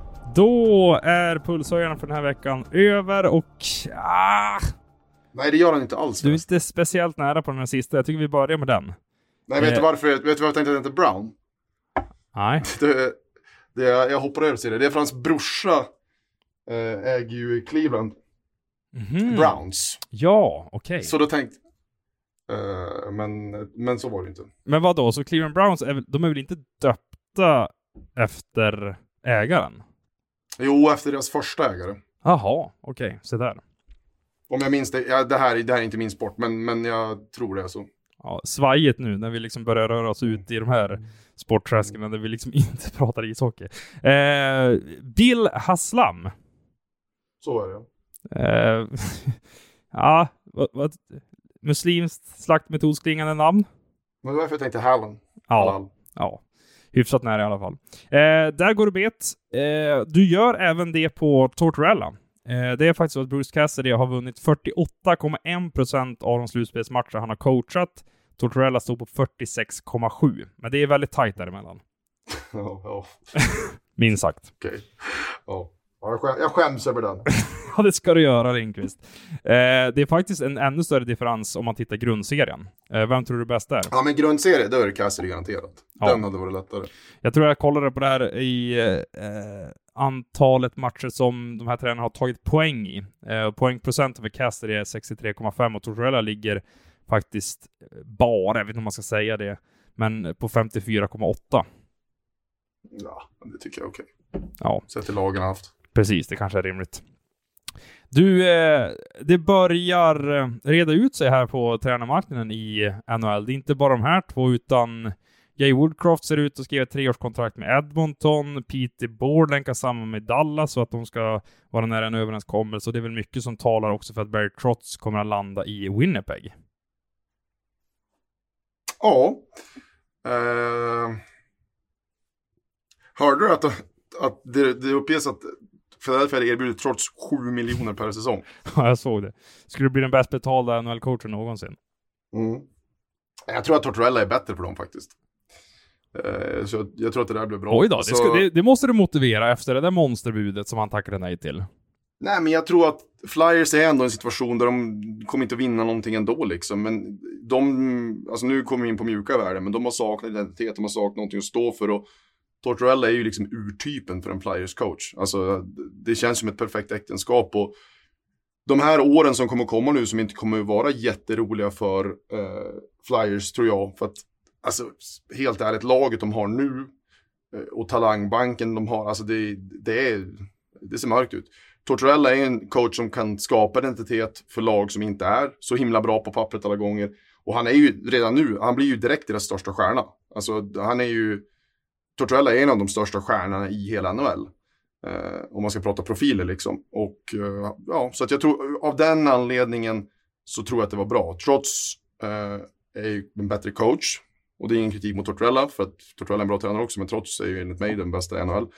Då är pulshöjarna för den här veckan över och... Ah, Nej, det gör han inte alls. du är inte speciellt nära på den här sista. Jag tycker vi börjar med den. Nej, vet Eh. du varför? Vet du varför jag tänkte att det inte är Brown? Nej. Det, det, jag hoppar över till det. Det är för hans brorsa eh, äger ju Cleveland Mhm. Browns. Ja, okej. Så då tänkte... Eh, men, men så var det inte. Men vad då? Så Cleveland Browns, är, väl- de är väl inte döpta efter ägaren? Jo, efter deras första ägare. Jaha, okej. Så där. Om jag minns det. Ja, det, här, det här är inte min sport, men, men jag tror det är så. Ja, svajet nu när vi liksom börjar röra oss ut i de här sportträsken där vi liksom inte pratar ishockey. Eh, Bill Haslam. Så är det. Eh, ja, vad, vad, muslimskt slaktmetodsklingande namn. Men det var därför jag tänkte Hallen. Ja, Halal. ja. Hyfsat nära i alla fall. Eh, där går du bet. Eh, du gör även det på Tortorella. Eh, det är faktiskt så att Bruce Cassidy har vunnit fyrtioåtta komma en procent av de slutspelsmatcher han har coachat. Tortorella stod på fyrtiosex komma sju. Men det är väldigt tajt däremellan. Ja, ja. Minst sagt. Okej. Ja. Ja, jag, skäm, jag skäms över den. Ja, det ska du göra, Lindqvist. Eh, det är faktiskt en ännu större differens om man tittar grundserien. Eh, vem tror du bäst är? Ja, men grundserie, då är det Cassidy garanterat. Ja. Den hade varit lättare. Jag tror jag kollade på det här i eh, antalet matcher som de här tränarna har tagit poäng i. Eh, poängprocenten för Cassidy är sextiotre komma fem och Tortorella ligger faktiskt bara, jag vet inte om man ska säga det, men på femtiofyra komma åtta. Ja, det tycker jag är okej. Ja, Sett till lagen har haft. precis. Det kanske är rimligt. Du, eh, det börjar eh, reda ut sig här på tränarmarknaden i N H L. Det är inte bara de här två, utan Jay Woodcroft ser ut att skriva ett treårskontrakt med Edmonton. Peter Board länkar samman med Dallas så att de ska vara nära en överenskommelse. Och det är väl mycket som talar också för att Barry Trotz kommer att landa i Winnipeg. Ja. Eh... Hörde du att, att det, det uppges att Philadelphia erbjuder trots sju miljoner per säsong? Ja, jag såg det. Skulle det bli den bäst betalda N H L-coachen någonsin? Mm. Jag tror att Tortorella är bättre för dem faktiskt. Eh, så jag, jag tror att det där blir bra. Oj då, så... det, ska, det, det måste du motivera efter det där monsterbudet som han tackade nej till. Nej, men jag tror att Flyers är ändå en situation där de kommer inte att vinna någonting ändå liksom. Men de, alltså nu kommer vi in på mjuka värden, men de har saknat identitet, de har saknat någonting att stå för, och Tortorella är ju liksom urtypen för en Flyers coach. Alltså det känns som ett perfekt äktenskap, och de här åren som kommer komma nu som inte kommer att vara jätteroliga för eh, Flyers, tror jag, för att alltså helt ärligt, laget de har nu eh, och talangbanken de har, alltså det, det är det ser mörkt ut. Tortorella är en coach som kan skapa identitet för lag som inte är så himla bra på pappret alla gånger, och han är ju redan nu, han blir ju direkt deras största stjärna. Alltså han är ju, Tortorella är en av de största stjärnorna i hela N H L. Eh, om man ska prata profiler liksom. Och eh, ja, så att jag tror, av den anledningen så tror jag att det var bra. Trots eh, är ju en bättre coach. Och det är ingen kritik mot Tortorella, för att Tortorella är en bra tränare också, men trots är ju enligt mig den bästa i N H L.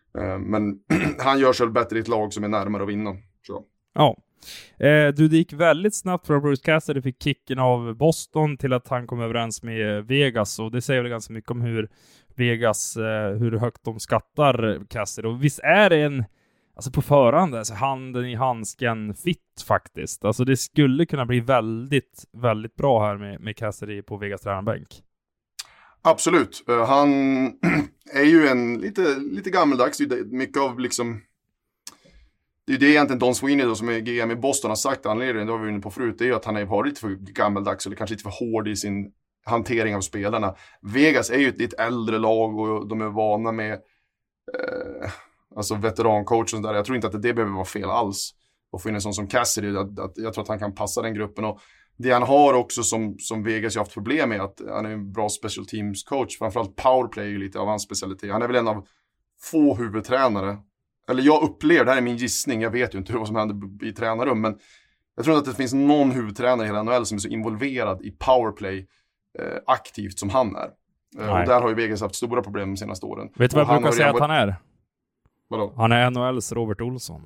Uh, men han gör sig bättre i ett lag som är närmare att vinna. Så. Ja. Eh, du, det gick väldigt snabbt från Bruce Cassidy fick kicken av Boston till att han kom överens med Vegas, och det säger väl ganska mycket om hur Vegas, eh, hur högt de skattar Cassidy. Och visst är det en, alltså på förhand, alltså handen i handsken fit faktiskt. Alltså det skulle kunna bli väldigt, väldigt bra här med, med Cassidy på Vegas tränarbänk. Absolut. Uh, han är ju en lite, lite gammeldags, mycket av liksom. Det är det egentligen Don Sweeney då, som är G M i Boston har sagt, anledningen, det har vi inne på förut, det är ju att han har varit lite för gammeldags eller kanske lite för hård i sin hantering av spelarna. Vegas är ju ett lite äldre lag och de är vana med eh, alltså veterancoachen där. Jag tror inte att det, det behöver vara fel alls att få in en sån som Cassidy. Att, att, jag tror att han kan passa den gruppen, och det han har också som, som Vegas har haft problem med, att han är en bra special teams coach, framförallt powerplay är ju lite av hans specialitet. Han är väl en av få huvudtränare. Eller jag upplever, det här är min gissning, jag vet ju inte vad som händer i tränarrum, men jag tror inte att det finns någon huvudtränare i hela N H L som är så involverad i powerplay eh, aktivt som han är. Eh, och där har ju Vegas haft stora problem de senaste åren. Vet du vad jag brukar säga varit... att han är? Vadå? Han är N H L:s Robert Olsson.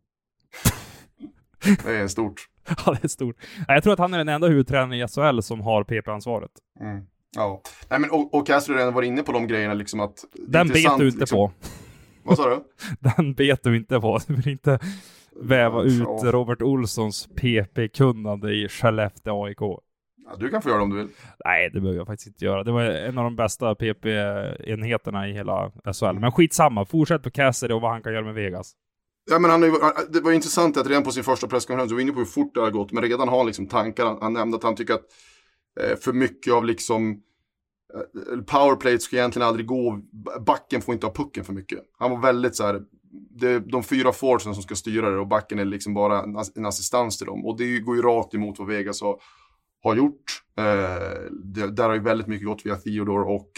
Det är stort. Ja, det är stort. Jag tror att han är den enda huvudtränaren i S H L som har P P-ansvaret. Mm. Ja. Nej, men, och, och Castro redan var inne på de grejerna liksom att... Den bet du inte liksom... på. Vad sa du? Den bet du inte på. Du vill inte väva ut ja. Robert Olssons P P-kunnande i Skellefteå A I K. Ja, du kan få göra det om du vill. Nej, det behöver jag faktiskt inte göra. Det var en av de bästa P P-enheterna i hela S H L. Men skitsamma, fortsätt på Cassidy och vad han kan göra med Vegas. Ja, men han är, det var intressant att redan på sin första presskonferens, du var inne på hur fort det har gått, men redan har han liksom tankar. Han, han nämnde att han tycker att eh, för mycket av liksom powerplay ska egentligen aldrig gå, backen får inte ha pucken för mycket. Han var väldigt så här, det, de fyra forwards som ska styra det och backen är liksom bara en, en assistans till dem, och det går ju rakt emot vad Vegas har, har gjort. Eh, det, där har ju väldigt mycket gått via Theodore och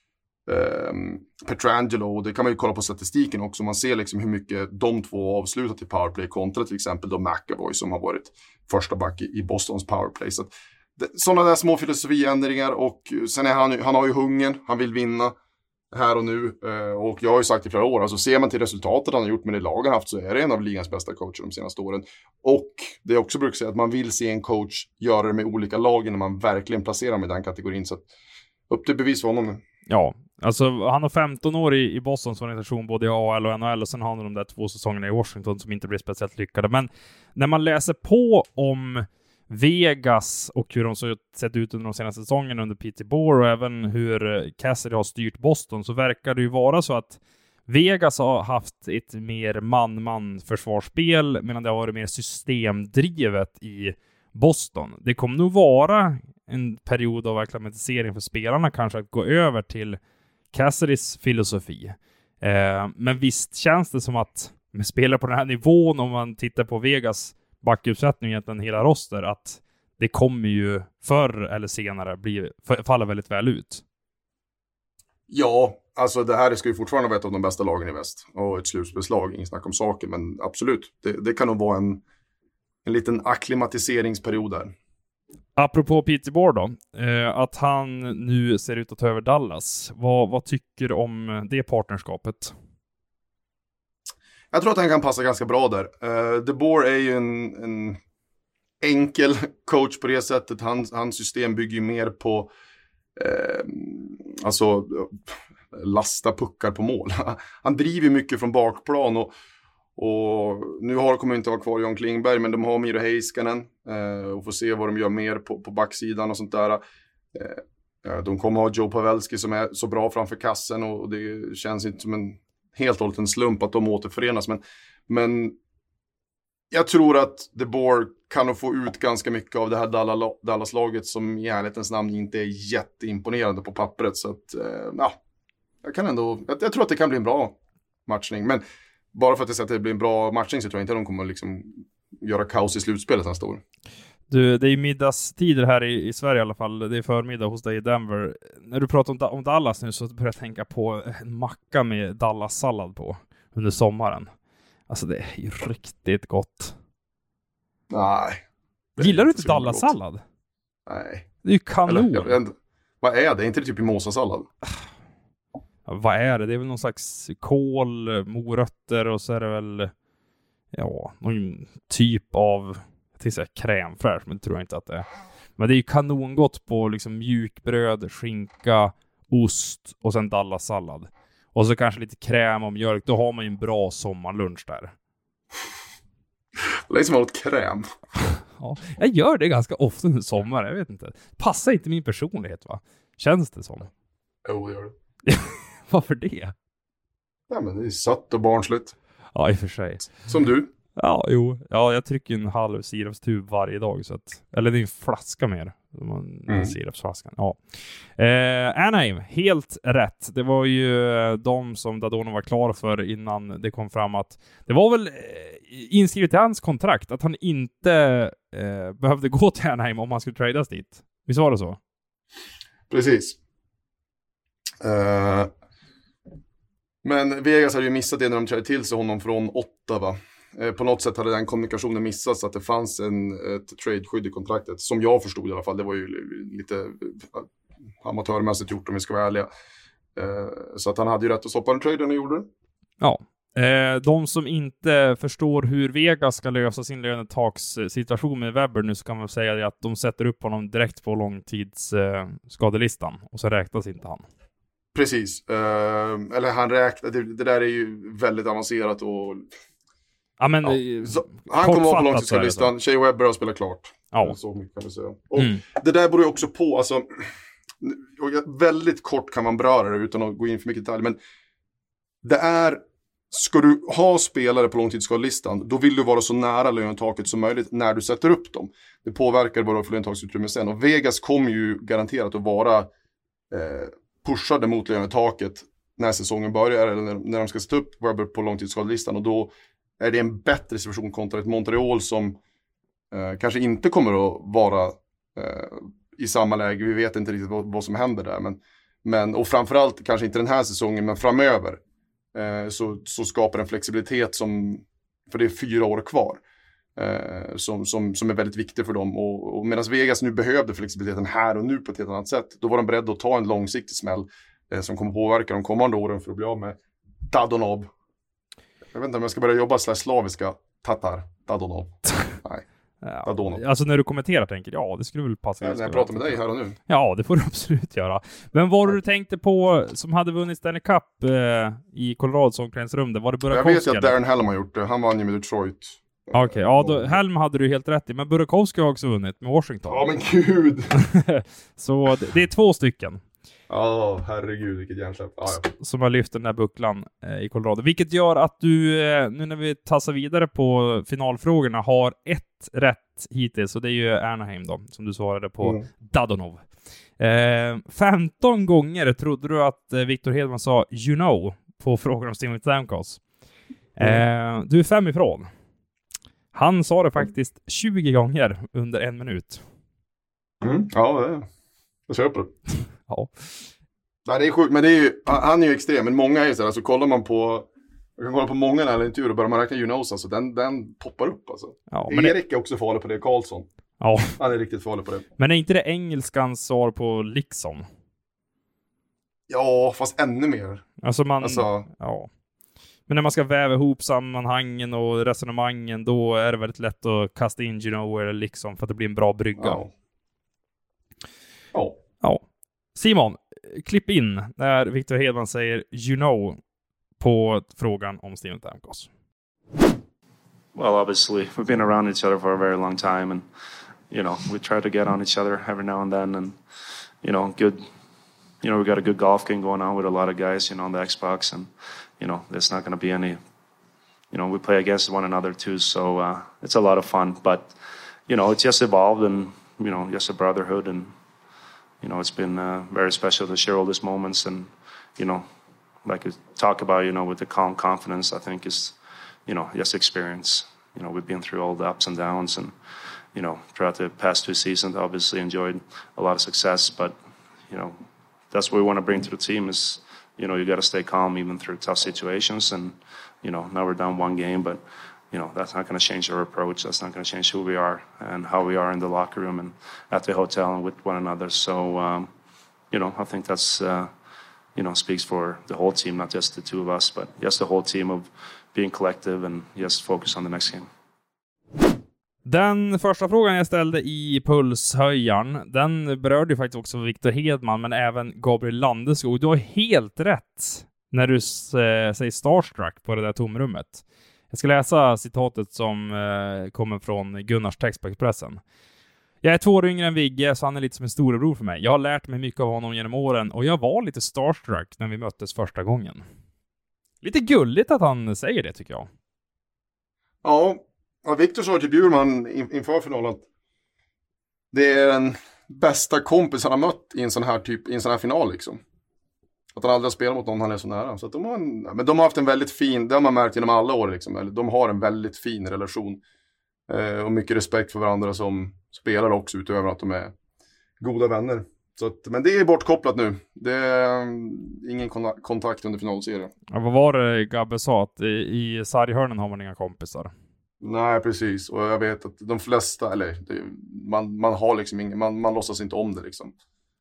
eh, Petrangelo, och det kan man ju kolla på statistiken också, man ser liksom hur mycket de två har avslutat i powerplay kontra till exempel då McAvoy som har varit första back i, i Bostons powerplay. Så att sådana där små filosofiändringar, och sen är han, han har ju hungern, han vill vinna här och nu, och jag har ju sagt i flera år, alltså ser man till resultatet han har gjort med det lag han haft, så är det en av ligans bästa coacher de senaste åren. Och det är också brukar säga att man vill se en coach göra det med olika lag när man verkligen placerar med den kategorin, så att upp till bevis för honom. Ja, alltså han har femton år i, i Bostons organisation, både i A L och N H L, och sen har han de där två säsongerna i Washington som inte blir speciellt lyckade. Men när man läser på om Vegas och hur de så sett ut under de senaste säsongerna under P T Bohr och även hur Cassidy har styrt Boston, så verkar det ju vara så att Vegas har haft ett mer man-man försvarsspel, medan det har varit mer systemdrivet i Boston. Det kommer nog vara en period av akklimatisering för spelarna, kanske att gå över till Cassidys filosofi. Eh, men visst känns det som att med spelare på den här nivån, om man tittar på Vegas backuppsättning, egentligen hela roster, att det kommer ju förr eller senare bli, falla väldigt väl ut. Ja, alltså det här ska ju fortfarande vara ett av de bästa lagen i väst, och ett slutspelslag, ingen snack om saker, men absolut, det, det kan nog vara en, en liten akklimatiseringsperiod där. Apropå P T Bohr då, eh, att han nu ser ut att ta över Dallas. Vad, vad tycker du om det partnerskapet? Jag tror att han kan passa ganska bra där. Uh, De Boer är ju en, en enkel coach på det sättet. Hans, hans system bygger ju mer på uh, alltså lasta puckar på mål. Han driver mycket från bakplan, och, och nu har, kommer inte vara kvar John Klingberg, men de har Miro Heiskanen uh, och får se vad de gör mer på, på backsidan och sånt där. Uh, de kommer ha Joe Pavelski som är så bra framför kassen, och, och det känns inte som en helt och hållet en slump att de återförenas, men, men jag tror att De Boer kan få ut ganska mycket av det här Dallas-laget som i ärlighetens namn inte är jätteimponerande på pappret, så att eh, ja, jag kan ändå, jag, jag tror att det kan bli en bra matchning, men bara för att jag säger att det blir en bra matchning så tror jag inte att de kommer liksom göra kaos i slutspelet nästa år. Du, det är middagstider här i, i Sverige i alla fall. Det är förmiddag hos dig i Denver. När du pratar om, om Dallas nu, så börjar jag tänka på en macka med Dallas-sallad på under sommaren. Alltså det är ju riktigt gott. Nej. Gillar du inte Dallas-sallad? Nej. Det är ju kanon. Eller, jag vet inte. Vad är det? Är inte det typ i måsasallad? vad är det? Det är väl någon slags kål, morötter och så är det väl ja, någon typ av till sig crème men det tror jag inte att det är. Men det är ju kanongott på liksom mjukbröd, skinka, ost och sen Dallas-sallad. Och så kanske lite kräm och mjölk. Då har man ju en bra sommarlunch där. Det är som åt kräm. Ja, jag gör det ganska ofta under sommar, jag vet inte. Passar inte min personlighet, va? Känns det som? Jo, det gör det. Varför det? Ja, men det är sött och barnsligt. Ja, i och för sig. Som du. Ja, jo. Ja, jag trycker en halv sirapstub varje dag. Så att, eller det är en flaska mer. Mm. Sirapsflaskan, ja. Eh, Anaheim, helt rätt. Det var ju de som Dadonov var klar för innan det kom fram att det var väl eh, inskrivet i hans kontrakt att han inte eh, behövde gå till Anaheim om han skulle tradas dit. Visst var det så? Precis. Uh, men Vegas hade ju missat det när de körde till sig honom från Ottawa. Uh, på något sätt hade den kommunikationen missats att det fanns en, ett trade-skydd i kontraktet. Som jag förstod i alla fall. Det var ju lite uh, amatörmässigt gjort om vi ska vara ärliga. Uh, så att han hade ju rätt att stoppa den traden och gjorde det. Ja. Eh, de som inte förstår hur Vegas ska lösa sin lönetakssituation med Webber nu så kan man säga att de sätter upp honom direkt på långtidsskadelistan. Uh, och så räknas inte han. Precis. Uh, eller han räknar, det, det där är ju väldigt avancerat och ja, men, ja. Så, han kommer vara på långtidsskadelistan. Shea Webber har spelat klart. Ja. Så mycket kan vi säga. Och mm. det där beror ju också på, alltså väldigt kort kan man beröra det utan att gå in för mycket detalj, men det är, ska du ha spelare på långtidsskadelistan, då vill du vara så nära lönetaket som möjligt när du sätter upp dem. Det påverkar vad du har för lönetaksutrymme sen. Och Vegas kommer ju garanterat att vara eh, pushade mot lönetaket när säsongen börjar eller när, när de ska sätta upp Webber på långtidsskadelistan. Och då är det en bättre situation kontra ett Montreal som eh, kanske inte kommer att vara eh, i samma läge. Vi vet inte riktigt vad, vad som händer där. Men, men, och framförallt kanske inte den här säsongen, men framöver eh, så, så skapar en flexibilitet som, för det är fyra år kvar, eh, som, som, som är väldigt viktig för dem. Och, och medan Vegas nu behövde flexibiliteten här och nu på ett helt annat sätt, då var de beredda att ta en långsiktig smäll eh, som kommer påverka de kommande åren för att bli av med Dadonov. Jag vet inte om jag ska börja jobba slash slaviska. Tatar. Dadonov. Nej. Ja, Dadonov. alltså när du kommenterar tänker jag, ja det skulle väl passa. Ja, när jag pratar med dig här och nu. Ja, det får du absolut göra. Men vad var det du tänkte på som hade vunnit Stanley Cup eh, i Colorados omklädningsrum? Var det Burakovsky? Jag vet ju att Darren Helm har gjort det. Han vann ju med Detroit. Okej, okay, ja då, Helm hade du helt rätt i. Men Burakovsky har också vunnit med Washington. Ja men gud! Så det, det är två stycken. Ja, oh, herregud, vilket hjärnsläpp. Ah, ja. Som har lyft den där bucklan eh, i Colorado. Vilket gör att du, eh, nu när vi tassar vidare på finalfrågorna, har ett rätt hittills. Och det är ju Anaheim då, som du svarade på mm. Dadonov. Eh, femton gånger trodde du att eh, Victor Hedman sa you know på frågan om Steven Stamkos. Eh, mm. Du är fem ifrån. Han sa det faktiskt tjugo gånger under en minut. Mm. Ja, det är... jag köper det. Ja. Nej, det är sjukt, men det är ju, han är ju extrem, men många är ju så här, alltså kollar man på, jag kan kolla på många när intervjuer och börjar man räkna you knows, alltså den, den poppar upp alltså. Ja, men Erik det... är också farlig på det, Karlsson. Ja. Han är riktigt farlig på det. Men är inte det engelskans svar på liksom? Ja, fast ännu mer. Alltså man, alltså... ja. Men när man ska väva ihop sammanhangen och resonemangen, då är det väldigt lätt att kasta in you know eller liksom för att det blir en bra brygga. Ja. Ja. Ja. Simon, klipp in när Victor Hedman säger you know på frågan om Steven Stamkos. Well, obviously, we've been around each other for a very long time, and you know, we try to get on each other every now and then, and you know, good, you know, we got a good golf game going on with a lot of guys, you know, on the Xbox, and you know, there's not going to be any, you know, we play against one another too, so uh, it's a lot of fun, but you know, it's just evolved, and you know, just a brotherhood, and you know, it's been uh, very special to share all these moments, and you know, like we talk about, you know, with the calm confidence, I think is, you know, just experience. You know, we've been through all the ups and downs, and you know, throughout the past two seasons, obviously enjoyed a lot of success. But you know, that's what we want to bring to the team is, you know, you got to stay calm even through tough situations. And you know, now we're down one game, but you know, that's not going to change our approach. That's not going to change who we are and how we are in the locker room and at the hotel and with one another. So, um, you know, I think that's uh, you know, speaks for the whole team, not just the two of us, but yes, the whole team of being collective and yes, focus on the next game. Den första frågan jag ställde i pulshöjaren, den berörde ju faktiskt också Victor Hedman, men även Gabriel Landeskog. Du har helt rätt när du säger starstruck på det där tomrummet. Jag ska läsa citatet som eh, kommer från Gunnars text på Expressen. Jag är två år yngre än Vigge, så han är lite som en storebror för mig. Jag har lärt mig mycket av honom genom åren och jag var lite starstruck när vi möttes första gången. Lite gulligt att han säger det, tycker jag. Ja, ja Victor sa till Bjurman in, inför finalen. Det är den bästa kompis han har mött i en sån här typ i en sån här final liksom. Att han aldrig har spelat mot någon han är så nära. Så att de har en, men de har haft en väldigt fin, det har man märkt genom alla år liksom. De har en väldigt fin relation. Eh, och mycket respekt för varandra som spelar också, utöver att de är goda vänner. Så att, men det är bortkopplat nu. Det är ingen kon- kontakt under finalserien. Ja, vad var det Gabbe sa? Att i, i sarghörnen har man inga kompisar. Nej, precis. Och jag vet att de flesta, eller det, man, man har liksom ingen, man, man låtsas inte om det liksom.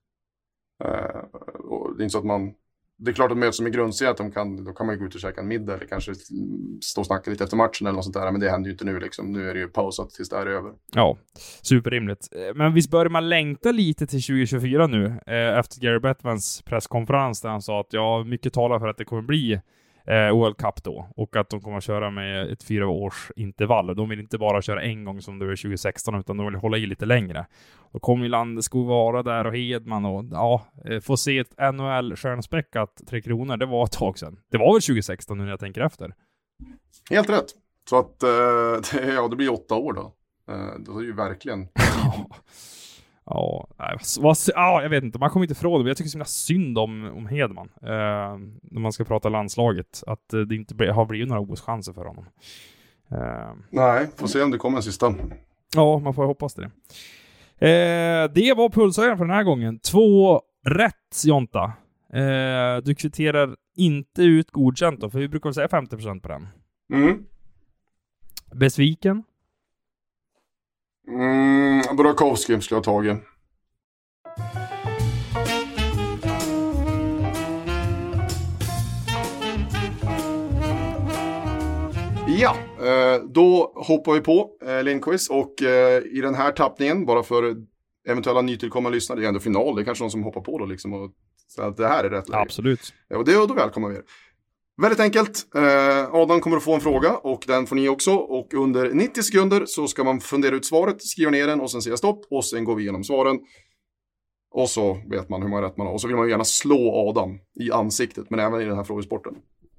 Uh, och det är inte så att man, det är klart att möts som i grundserien att de kan, då kan man ju gå ut och käka en middag eller kanske stå och snacka lite efter matchen eller något sånt där, men det händer ju inte nu liksom. Nu är det ju pausat tills det är över. Ja, superrimligt. Men visst börjar man längta lite till tjugo tjugofyra nu, eh, efter Gary Bettmans presskonferens där han sa att ja, mycket talar för att det kommer bli eh, World Cup då, och att de kommer att köra med ett fyra års intervall. De vill inte bara köra en gång som det var tjugo sexton, utan de vill hålla i lite längre. Då kommer ju Landeskog vara där och Hedman och ja, få se ett N H L-stjärnspäckat Tre Kronor, det var ett tag sedan. Det var väl tjugo sexton nu när jag tänker efter. Helt rätt. Så att, eh, det, ja, det blir åtta år då. Eh, då är det ju verkligen... Ja, nej, vad, ja, jag vet inte. Man kommer inte ifrån det. Jag tycker så himla synd om, om Hedman. Eh, när man ska prata landslaget. Att det inte har blivit några O S-chanser för honom. Eh, nej, får se om det kommer en sista. Ja, man får hoppas det. Eh, det var pulshöjaren för den här gången. Två rätt, Jonta. Eh, du kvitterar inte ut godkänt då, för vi brukar säga femtio procent på den. Mm. Besviken? Mm, Burakovsky skulle jag ha tagit. Ja, då hoppar vi på Lindqvist och i den här tappningen, bara för eventuella nytillkomna lyssnare, det är ändå final, det är kanske någon som hoppar på då liksom och säger att det här är rätt läge. Absolut. Och det, då välkomnar vi er. Väldigt enkelt, Adam kommer att få en fråga och den får ni också, och under nittio sekunder så ska man fundera ut svaret, skriva ner den och sen säga stopp och sen går vi igenom svaren. Och så vet man hur många rätt man har. Och så vill man ju gärna slå Adam i ansiktet, men även i den här frågesporten.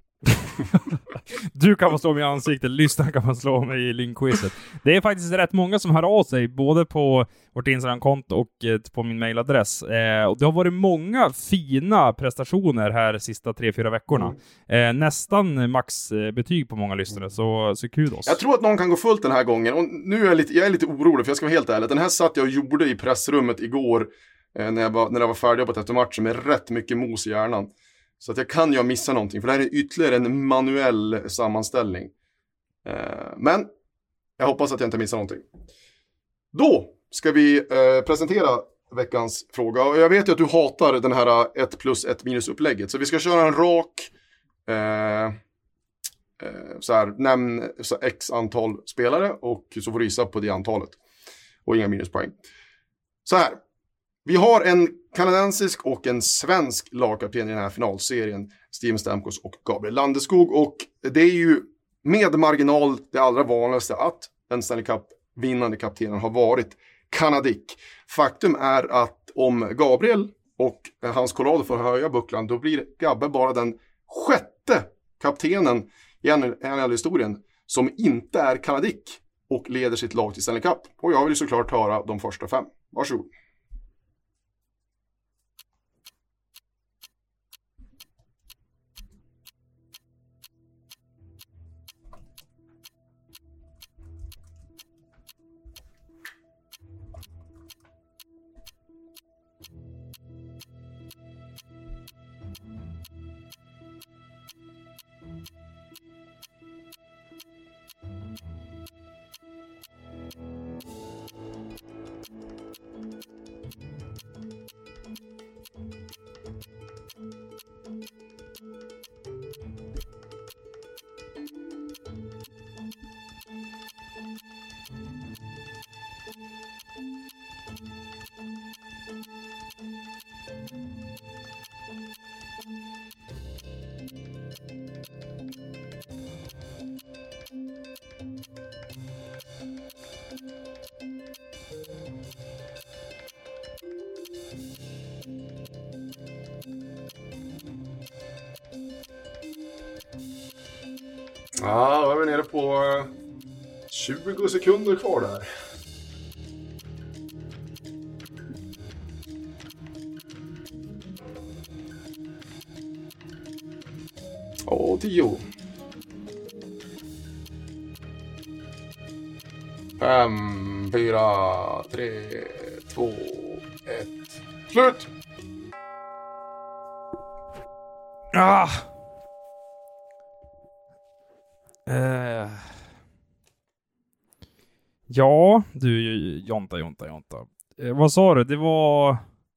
Du kan få slå mig i ansiktet, lyssnaren kan man slå mig i Lindquizet. Det är faktiskt rätt många som hör av sig, både på vårt Instagram-konto och på min mailadress. Eh, och det har varit många fina prestationer här sista tre fyra veckorna. Mm. Eh, nästan maxbetyg på många lyssnare, så, så kudos. Jag tror att någon kan gå fullt den här gången. Och nu är jag lite, jag är lite orolig, för jag ska vara helt ärlig. Den här satt jag och gjorde i pressrummet igår eh, när, jag var, när jag var färdig efter matchen med rätt mycket mos i hjärnan. Så att jag kan ju missa någonting. För det här är ytterligare en manuell sammanställning. Eh, men jag hoppas att jag inte missar någonting. Då ska vi eh, presentera veckans fråga. Och jag vet ju att du hatar den här ett plus ett minus upplägget. Så vi ska köra en rak... Eh, eh, så här, nämn så x antal spelare. Och så får du gissa på det antalet. Och inga minuspoäng. Så här. Vi har en kanadensisk och en svensk lagkapten i den här finalserien, Steven Stamkos och Gabriel Landeskog. Och det är ju med marginal det allra vanligaste att en Stanley Cup-vinnande kaptenen har varit kanadick. Faktum är att om Gabriel och hans Colorado får höja bucklan, då blir Gabbe bara den sjätte kaptenen i N H L-historien som inte är kanadick och leder sitt lag till Stanley Cup. Och jag vill såklart höra de första fem. Varsågod. Ja, då är vi nere på tjugo sekunder kvar där. Och tio. Fem, fyra, tre, två, ett. Slut! Ah! Uh. Ja, du Jonta, Jonta, Jonta. Uh, vad sa du? Det var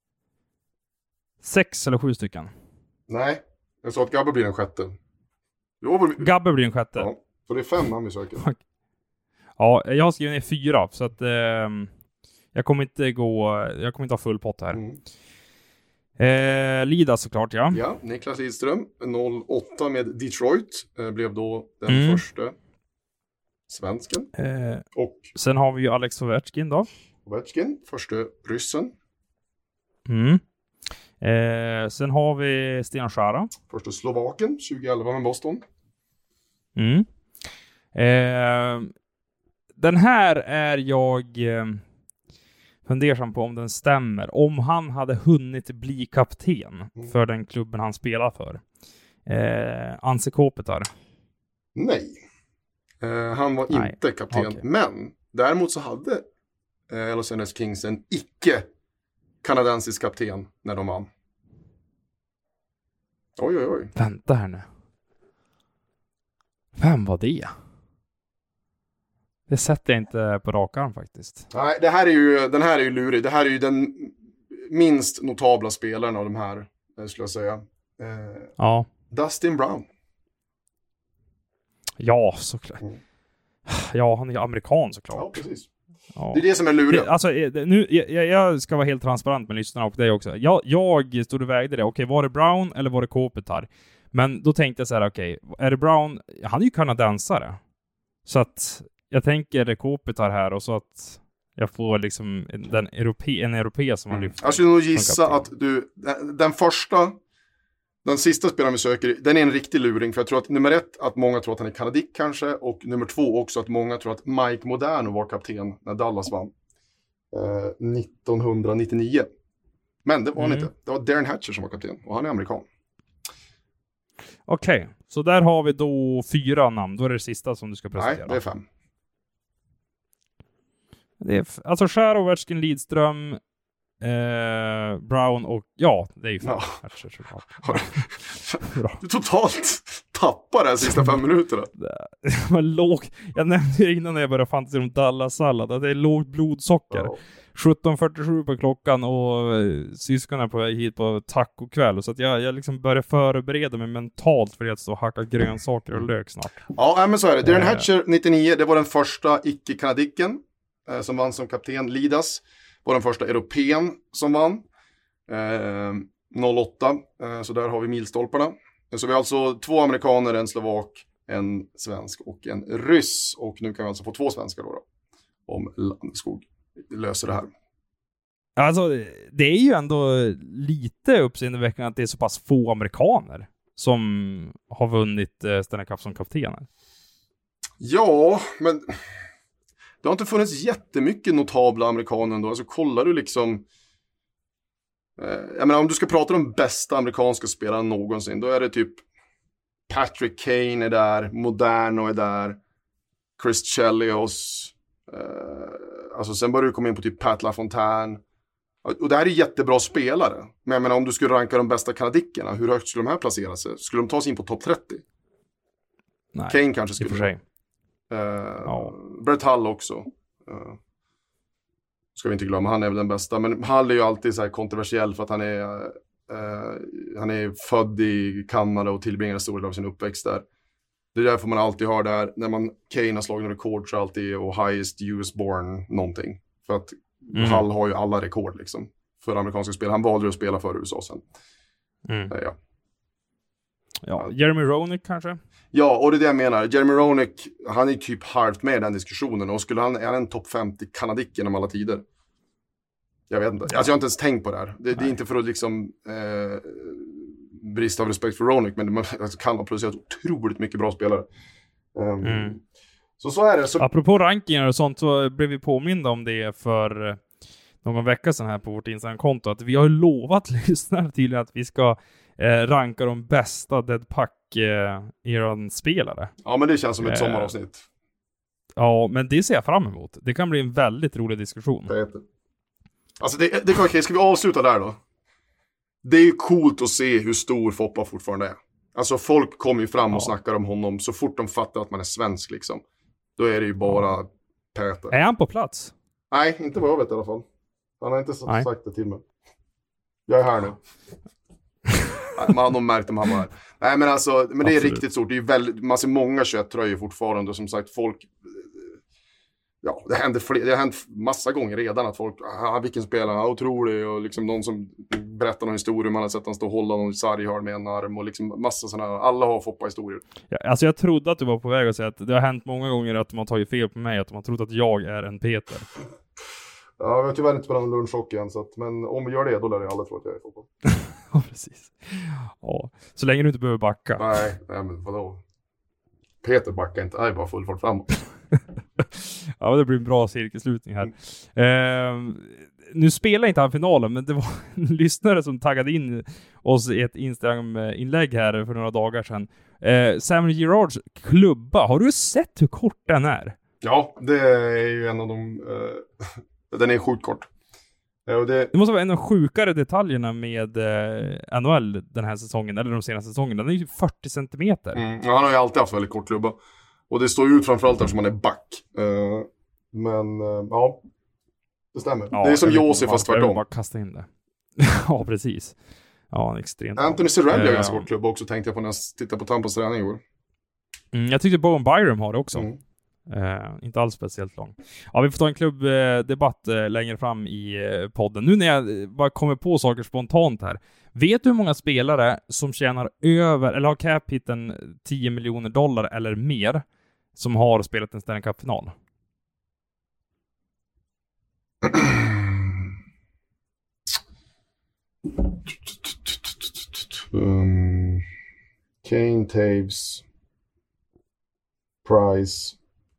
sex eller sju stycken? Nej, jag sa att Gabbe blir den sjätte. Jo, vi... Gabbe blir den sjätte? Ja, så det är fem han vi söker. Ja, jag har skrivit ner fyra, så att eh, jag kommer inte gå, jag kommer inte ha full pott här. Mm. Eh, Lida såklart, ja. Ja, Niklas Lidström, noll åtta med Detroit, eh, blev då den Mm. första svensken. Eh, Och sen har vi ju Alex Ovechkin då. Ovechkin, första ryssen. Mm. Eh, sen har vi Sten Chara. Första slovaken, tjugoelva med Boston. Mm. Eh, den här är jag eh, fundersam på om den stämmer. Om han hade hunnit bli kapten Mm. för den klubben han spelar för. Eh, Anse Kopitar. Nej. Eh, han var Nej. inte kapten. Okej. Men däremot så hade eh, Los Angeles Kings en icke-kanadensisk kapten när de vann. Oj, oj, oj. Vänta här nu. Vem var det? Det sätter jag inte på rak arm faktiskt. Nej, det här är ju, den här är ju lurig. Det här är ju den minst notabla spelaren av de här, eh, skulle jag säga. Eh, Ja. Dustin Brown. Ja, såklart. Mm. Ja, han är ju amerikan Ja, såklart. precis. Ja. Det är det som är lurigt. Det, alltså, eh, det- nu, jag, jag ska vara helt transparent med lyssnarna och dig också. Jag, jag stod och vägde det. Okej, var det Brown eller var det Kopitar? Men då tänkte jag så här, okej, är det Brown? Han är ju kanadensare. Så att jag tänker Kopitar här och så att jag får liksom den europe, en europé som har lyft. Jag skulle nog gissa som att du, den första, den sista spelaren vi söker, den är en riktig luring. För jag tror att nummer ett, att många tror att han är kanadick kanske. Och nummer två också, att många tror att Mike Modano var kapten när Dallas vann. Eh, nittonhundranittionio. Men det var han Mm. inte. Det var Darren Hatcher som var kapten. Och han är amerikan. Okej, så där har vi då fyra namn. Då är det det sista som du ska Nej, presentera. det är fem. Det är f- alltså Chara, Ovechkin, Lidström, eh, Brown och ja, det är ju fem. Ja. Hatcher, såklart. Har Bra. Du totalt tappar de här sista fem minuterna. Men låg, jag nämnde ju innan när jag började fantisera om Dallas-sallad att det är lågt blodsocker. Ja. sjutton fyrtiosju på klockan och eh, syskonen är på väg hit på tacokväll. Så att jag, jag liksom börjar förbereda mig mentalt för att stå och hacka grönsaker och lök snart. Ja, nej, men så är det. Darren Eh. Hatcher, nittionio, det var den första icke-kanadicken eh, som vann som kapten. Lidas var den första europeen som vann. Eh, noll åtta, eh, så där har vi milstolparna. Så vi har alltså två amerikaner, en slovak, en svensk och en ryss. Och nu kan vi alltså få två svenskar då, då om Landeskog löser det här. Alltså, det är ju ändå lite uppseendeväckande att det är så pass få amerikaner som har vunnit eh, Stanley Cup som kaptener. Ja, men det har inte funnits jättemycket notabla amerikaner ändå. Alltså kollar du liksom... Eh, jag menar, om du ska prata om bästa amerikanska spelare någonsin, då är det typ Patrick Kane är där, Modano är där, Chris Chelios. Eh, alltså sen börjar du komma in på typ Pat LaFontaine. Och det här är jättebra spelare. Men jag menar, om du skulle ranka de bästa kanadickerna, hur högt skulle de här placera sig? Skulle de ta sig in på topp trettio? Nej, Kane kanske i skulle. och för sig. Uh, Ja. Brett Hull också. Uh, ska vi inte glömma, han är väl den bästa. Men Hull är ju alltid så här kontroversiell för att han är, uh, han är född i Kanada och tillbringar en stor del av sin uppväxt där. Det är därför man alltid har där, när man Kane har slagit rekord så alltid och highest U S born någonting. För att Mm. Hull har ju alla rekord liksom för amerikanska spel. Han valde ju att spela för U S A sen. Mm. Uh, ja. Ja, Jeremy Roenick kanske? Ja, och det är det jag menar. Jeremy Roenick, han är typ halvt med i den diskussionen. Och skulle han, är han en topp femtio kanadick genom alla tider? Jag vet inte. Alltså jag har inte ens tänkt på det här. Det, det är inte för att liksom eh, brista av respekt för Roenick, men man alltså, kan ha producerat otroligt mycket bra spelare. Um, Mm. Så så är det. Så... Apropå rankingar och sånt så blev vi påminda om det för någon vecka sedan här på vårt Instagram-konto, att vi har lovat lyssnare tydligen att vi ska eh, ranka de bästa Dead Puck-eran-spelare. Ja, men det känns som ett Eh. sommaravsnitt. Ja, men det ser jag fram emot. Det kan bli en väldigt rolig diskussion. Det heter. Alltså det, det är okej, ska vi avsluta där då? Det är ju coolt att se hur stor Foppa fortfarande är. Alltså folk kommer ju fram och Ja. snackar om honom så fort de fattar att man är svensk liksom. Då är det ju bara Peter. Är han på plats? Nej, inte vad jag vet i alla fall. Han har inte så- Nej. sagt det till mig. Jag är här nu. Nej, man har nog märkt om han var här. Nej, men alltså, men det är Absolut. riktigt stort. Det är ju väldigt, man ser många tjugoett-tröjor fortfarande. Som sagt, folk... Ja, det händer fler, det har hänt massa gånger redan att folk, ah, vilken spelare, ah, otrolig, och liksom någon som berättar någon historia, man har sett han stå och hålla någon sarghörn med en arm, och liksom massa sådana, alla har Foppa-historier. Ja, alltså jag trodde att du var på väg att säga att det har hänt många gånger att de har tagit fel på mig, att de har trott att jag är en Peter. Ja, vi har tyvärr inte spelat en lunchhock än, så att, men om vi gör det, då lär jag aldrig tro att jag är Foppa. Ja, precis. Ja, så länge du inte behöver backa. Nej, nej men vadå? Peter backar inte, jag är bara full fart framåt. Ja, det blir en bra cirkelslutning här. Eh, nu spelar inte han finalen, men det var en lyssnare som taggade in oss i ett Instagram-inlägg här för några dagar sedan. Eh, Samuel Girards klubba, har du sett hur kort den är? Ja, det är ju en av de... Uh, den är sjukt kort. Uh, och det... Det måste vara en av de sjukare detaljerna med eh, N H L den här säsongen, eller de senaste säsongerna. Den är ju fyrtio centimeter. Mm, ja, han har ju alltid haft väldigt kort klubba. Och det står ju ut framförallt eftersom han är back. Uh, men uh, ja, det stämmer. Ja, det är som jag vet Josi inte fast varför, jag vill tvärtom. bara kasta in det. Ja, precis. Ja, en extremt. Anthony Cirelli har Eh, ganska kort klubba också, tänkte jag på när jag tittade på Tampas träning igår. Mm, jag tyckte Bowen Byram har det också. Mm. Eh, inte alls speciellt lång. Ja, vi får ta en klubbdebatt eh, längre fram i eh, podden. Nu när jag eh, bara kommer på saker spontant här. Vet du hur många spelare som tjänar över, eller har cap-hitten tio miljoner dollar eller mer, som har spelat en Stanley Cup-final? Um, Kane, Taves, Price,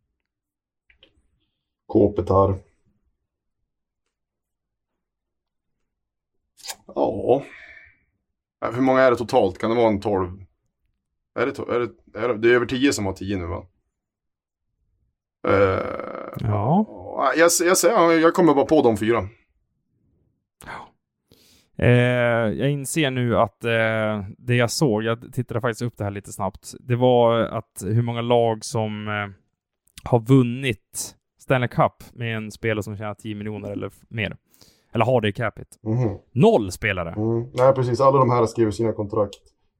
Kopitar. Ja. Hur många är det totalt? Kan det vara en tolv? Är det, to- är det, är det, det är över tio som har tio nu, va? Uh, Ja. Jag, jag, säger, jag kommer bara på de fyra. Eh, jag inser nu att eh, det jag såg, jag tittade faktiskt upp det här lite snabbt, det var att hur många lag som eh, har vunnit Stanley Cup med en spelare som tjänar tio miljoner eller f- mer. Eller har det i capita. Mhm. Noll spelare. Mm. Nej, precis. Alla de här skriver sina kontrakt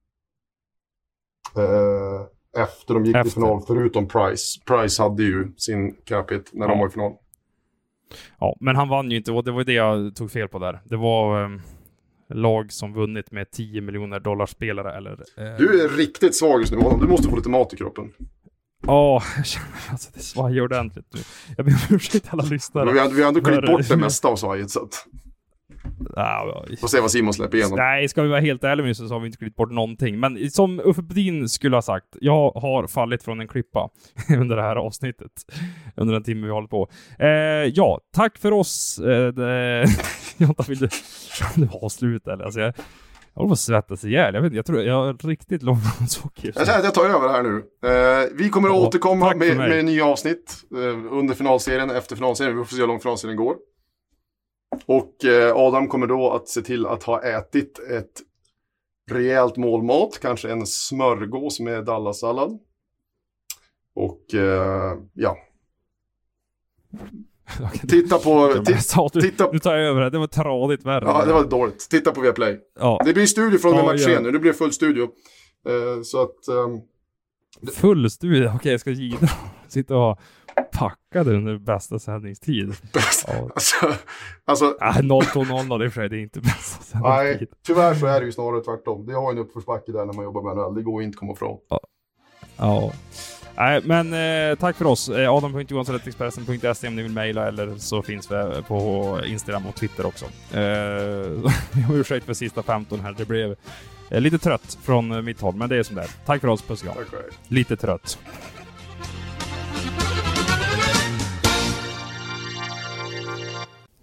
eh, efter de gick Efter. till final, förutom Price. Price hade ju sin capita när Ja. de var i final. Ja, men han vann ju inte, och det var det jag tog fel på där. Det var eh, lag som vunnit med tio miljoner dollar spelare eller... Eh, Du är riktigt svag just nu. Du måste få lite mat i kroppen. Ja, jag känner alltså det svajar ordentligt nu. Jag ber om ursäkt alla lyssnare. Men vi har, vi har ändå klippt Hör- bort det mesta av svajet, så att... Ja, ja. Får se vad Simon släpper igenom. Nej, ska vi vara helt ärliga med så har vi inte klippt bort någonting. Men som Uffe Bodin skulle ha sagt, jag har fallit från en klippa under det här avsnittet. Under den timme vi håller på. Eh, ja, tack för oss. Eh, det, jag vet inte, vill du, vill du avsluta eller? Alltså jag, jag håller på att svettas ihjäl. Jag vet inte, jag tror jag har riktigt långt socker. Jag säger att jag tar över här nu. Eh, vi kommer att Ja, återkomma tack för med, mig. med nya avsnitt eh, under finalserien, efter finalserien. Vi får se hur lång finalserien går. Och eh, Adam kommer då att se till att ha ätit ett rejält målmat. Kanske en smörgås med Dallas-sallad. Och eh, ja. Titta på... Men Ti- sa du, titta- Nu tar jag över det. Det var tradigt värre. ja, det var dåligt. Titta på Viaplay. Ja, Det blir studio från och med Ja, match ja. tre nu. Det blir full studio. Eh, så att... ehm, full studie. Okej, jag ska gida. Sitta och packade under bästa sändningstid. bäst. Ja. Alltså, alltså Ah, noll två noll noll, det är för sig, det är inte bästa nej, sändningstid. tyvärr så är det ju snarare tvärtom. Det har ju en uppförsbacke där när man jobbar med N H L. Det går ju inte att komma ifrån. Ja. Nej, men eh, tack för oss. Eh, adam punkt johansson at expressen punkt se om ni vill mejla, eller så finns vi på Instagram och Twitter också. Eh, jag har ursäkt för sista femton här. Det blev eh, lite trött från eh, mitt håll, men det är som det är. Tack för oss, puss och kram. Tack och hej. Lite trött.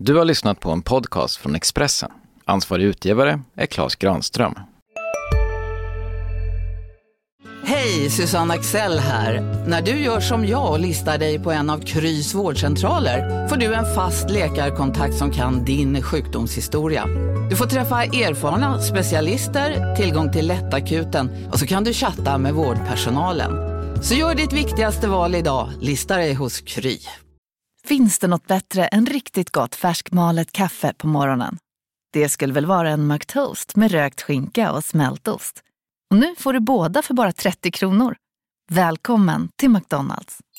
Du har lyssnat på en podcast från Expressen. Ansvarig utgivare är Claes Granström. Hej, Susanne Axel här. När du gör som jag och listar dig på en av Krys vårdcentraler får du en fast läkarkontakt som kan din sjukdomshistoria. Du får träffa erfarna specialister, tillgång till lättakuten och så kan du chatta med vårdpersonalen. Så gör ditt viktigaste val idag, lista dig hos Kry. Finns det något bättre än riktigt gott färskmalet kaffe på morgonen? Det skulle väl vara en McToast med rökt skinka och smältost. Och nu får du båda för bara trettio kronor. Välkommen till McDonald's.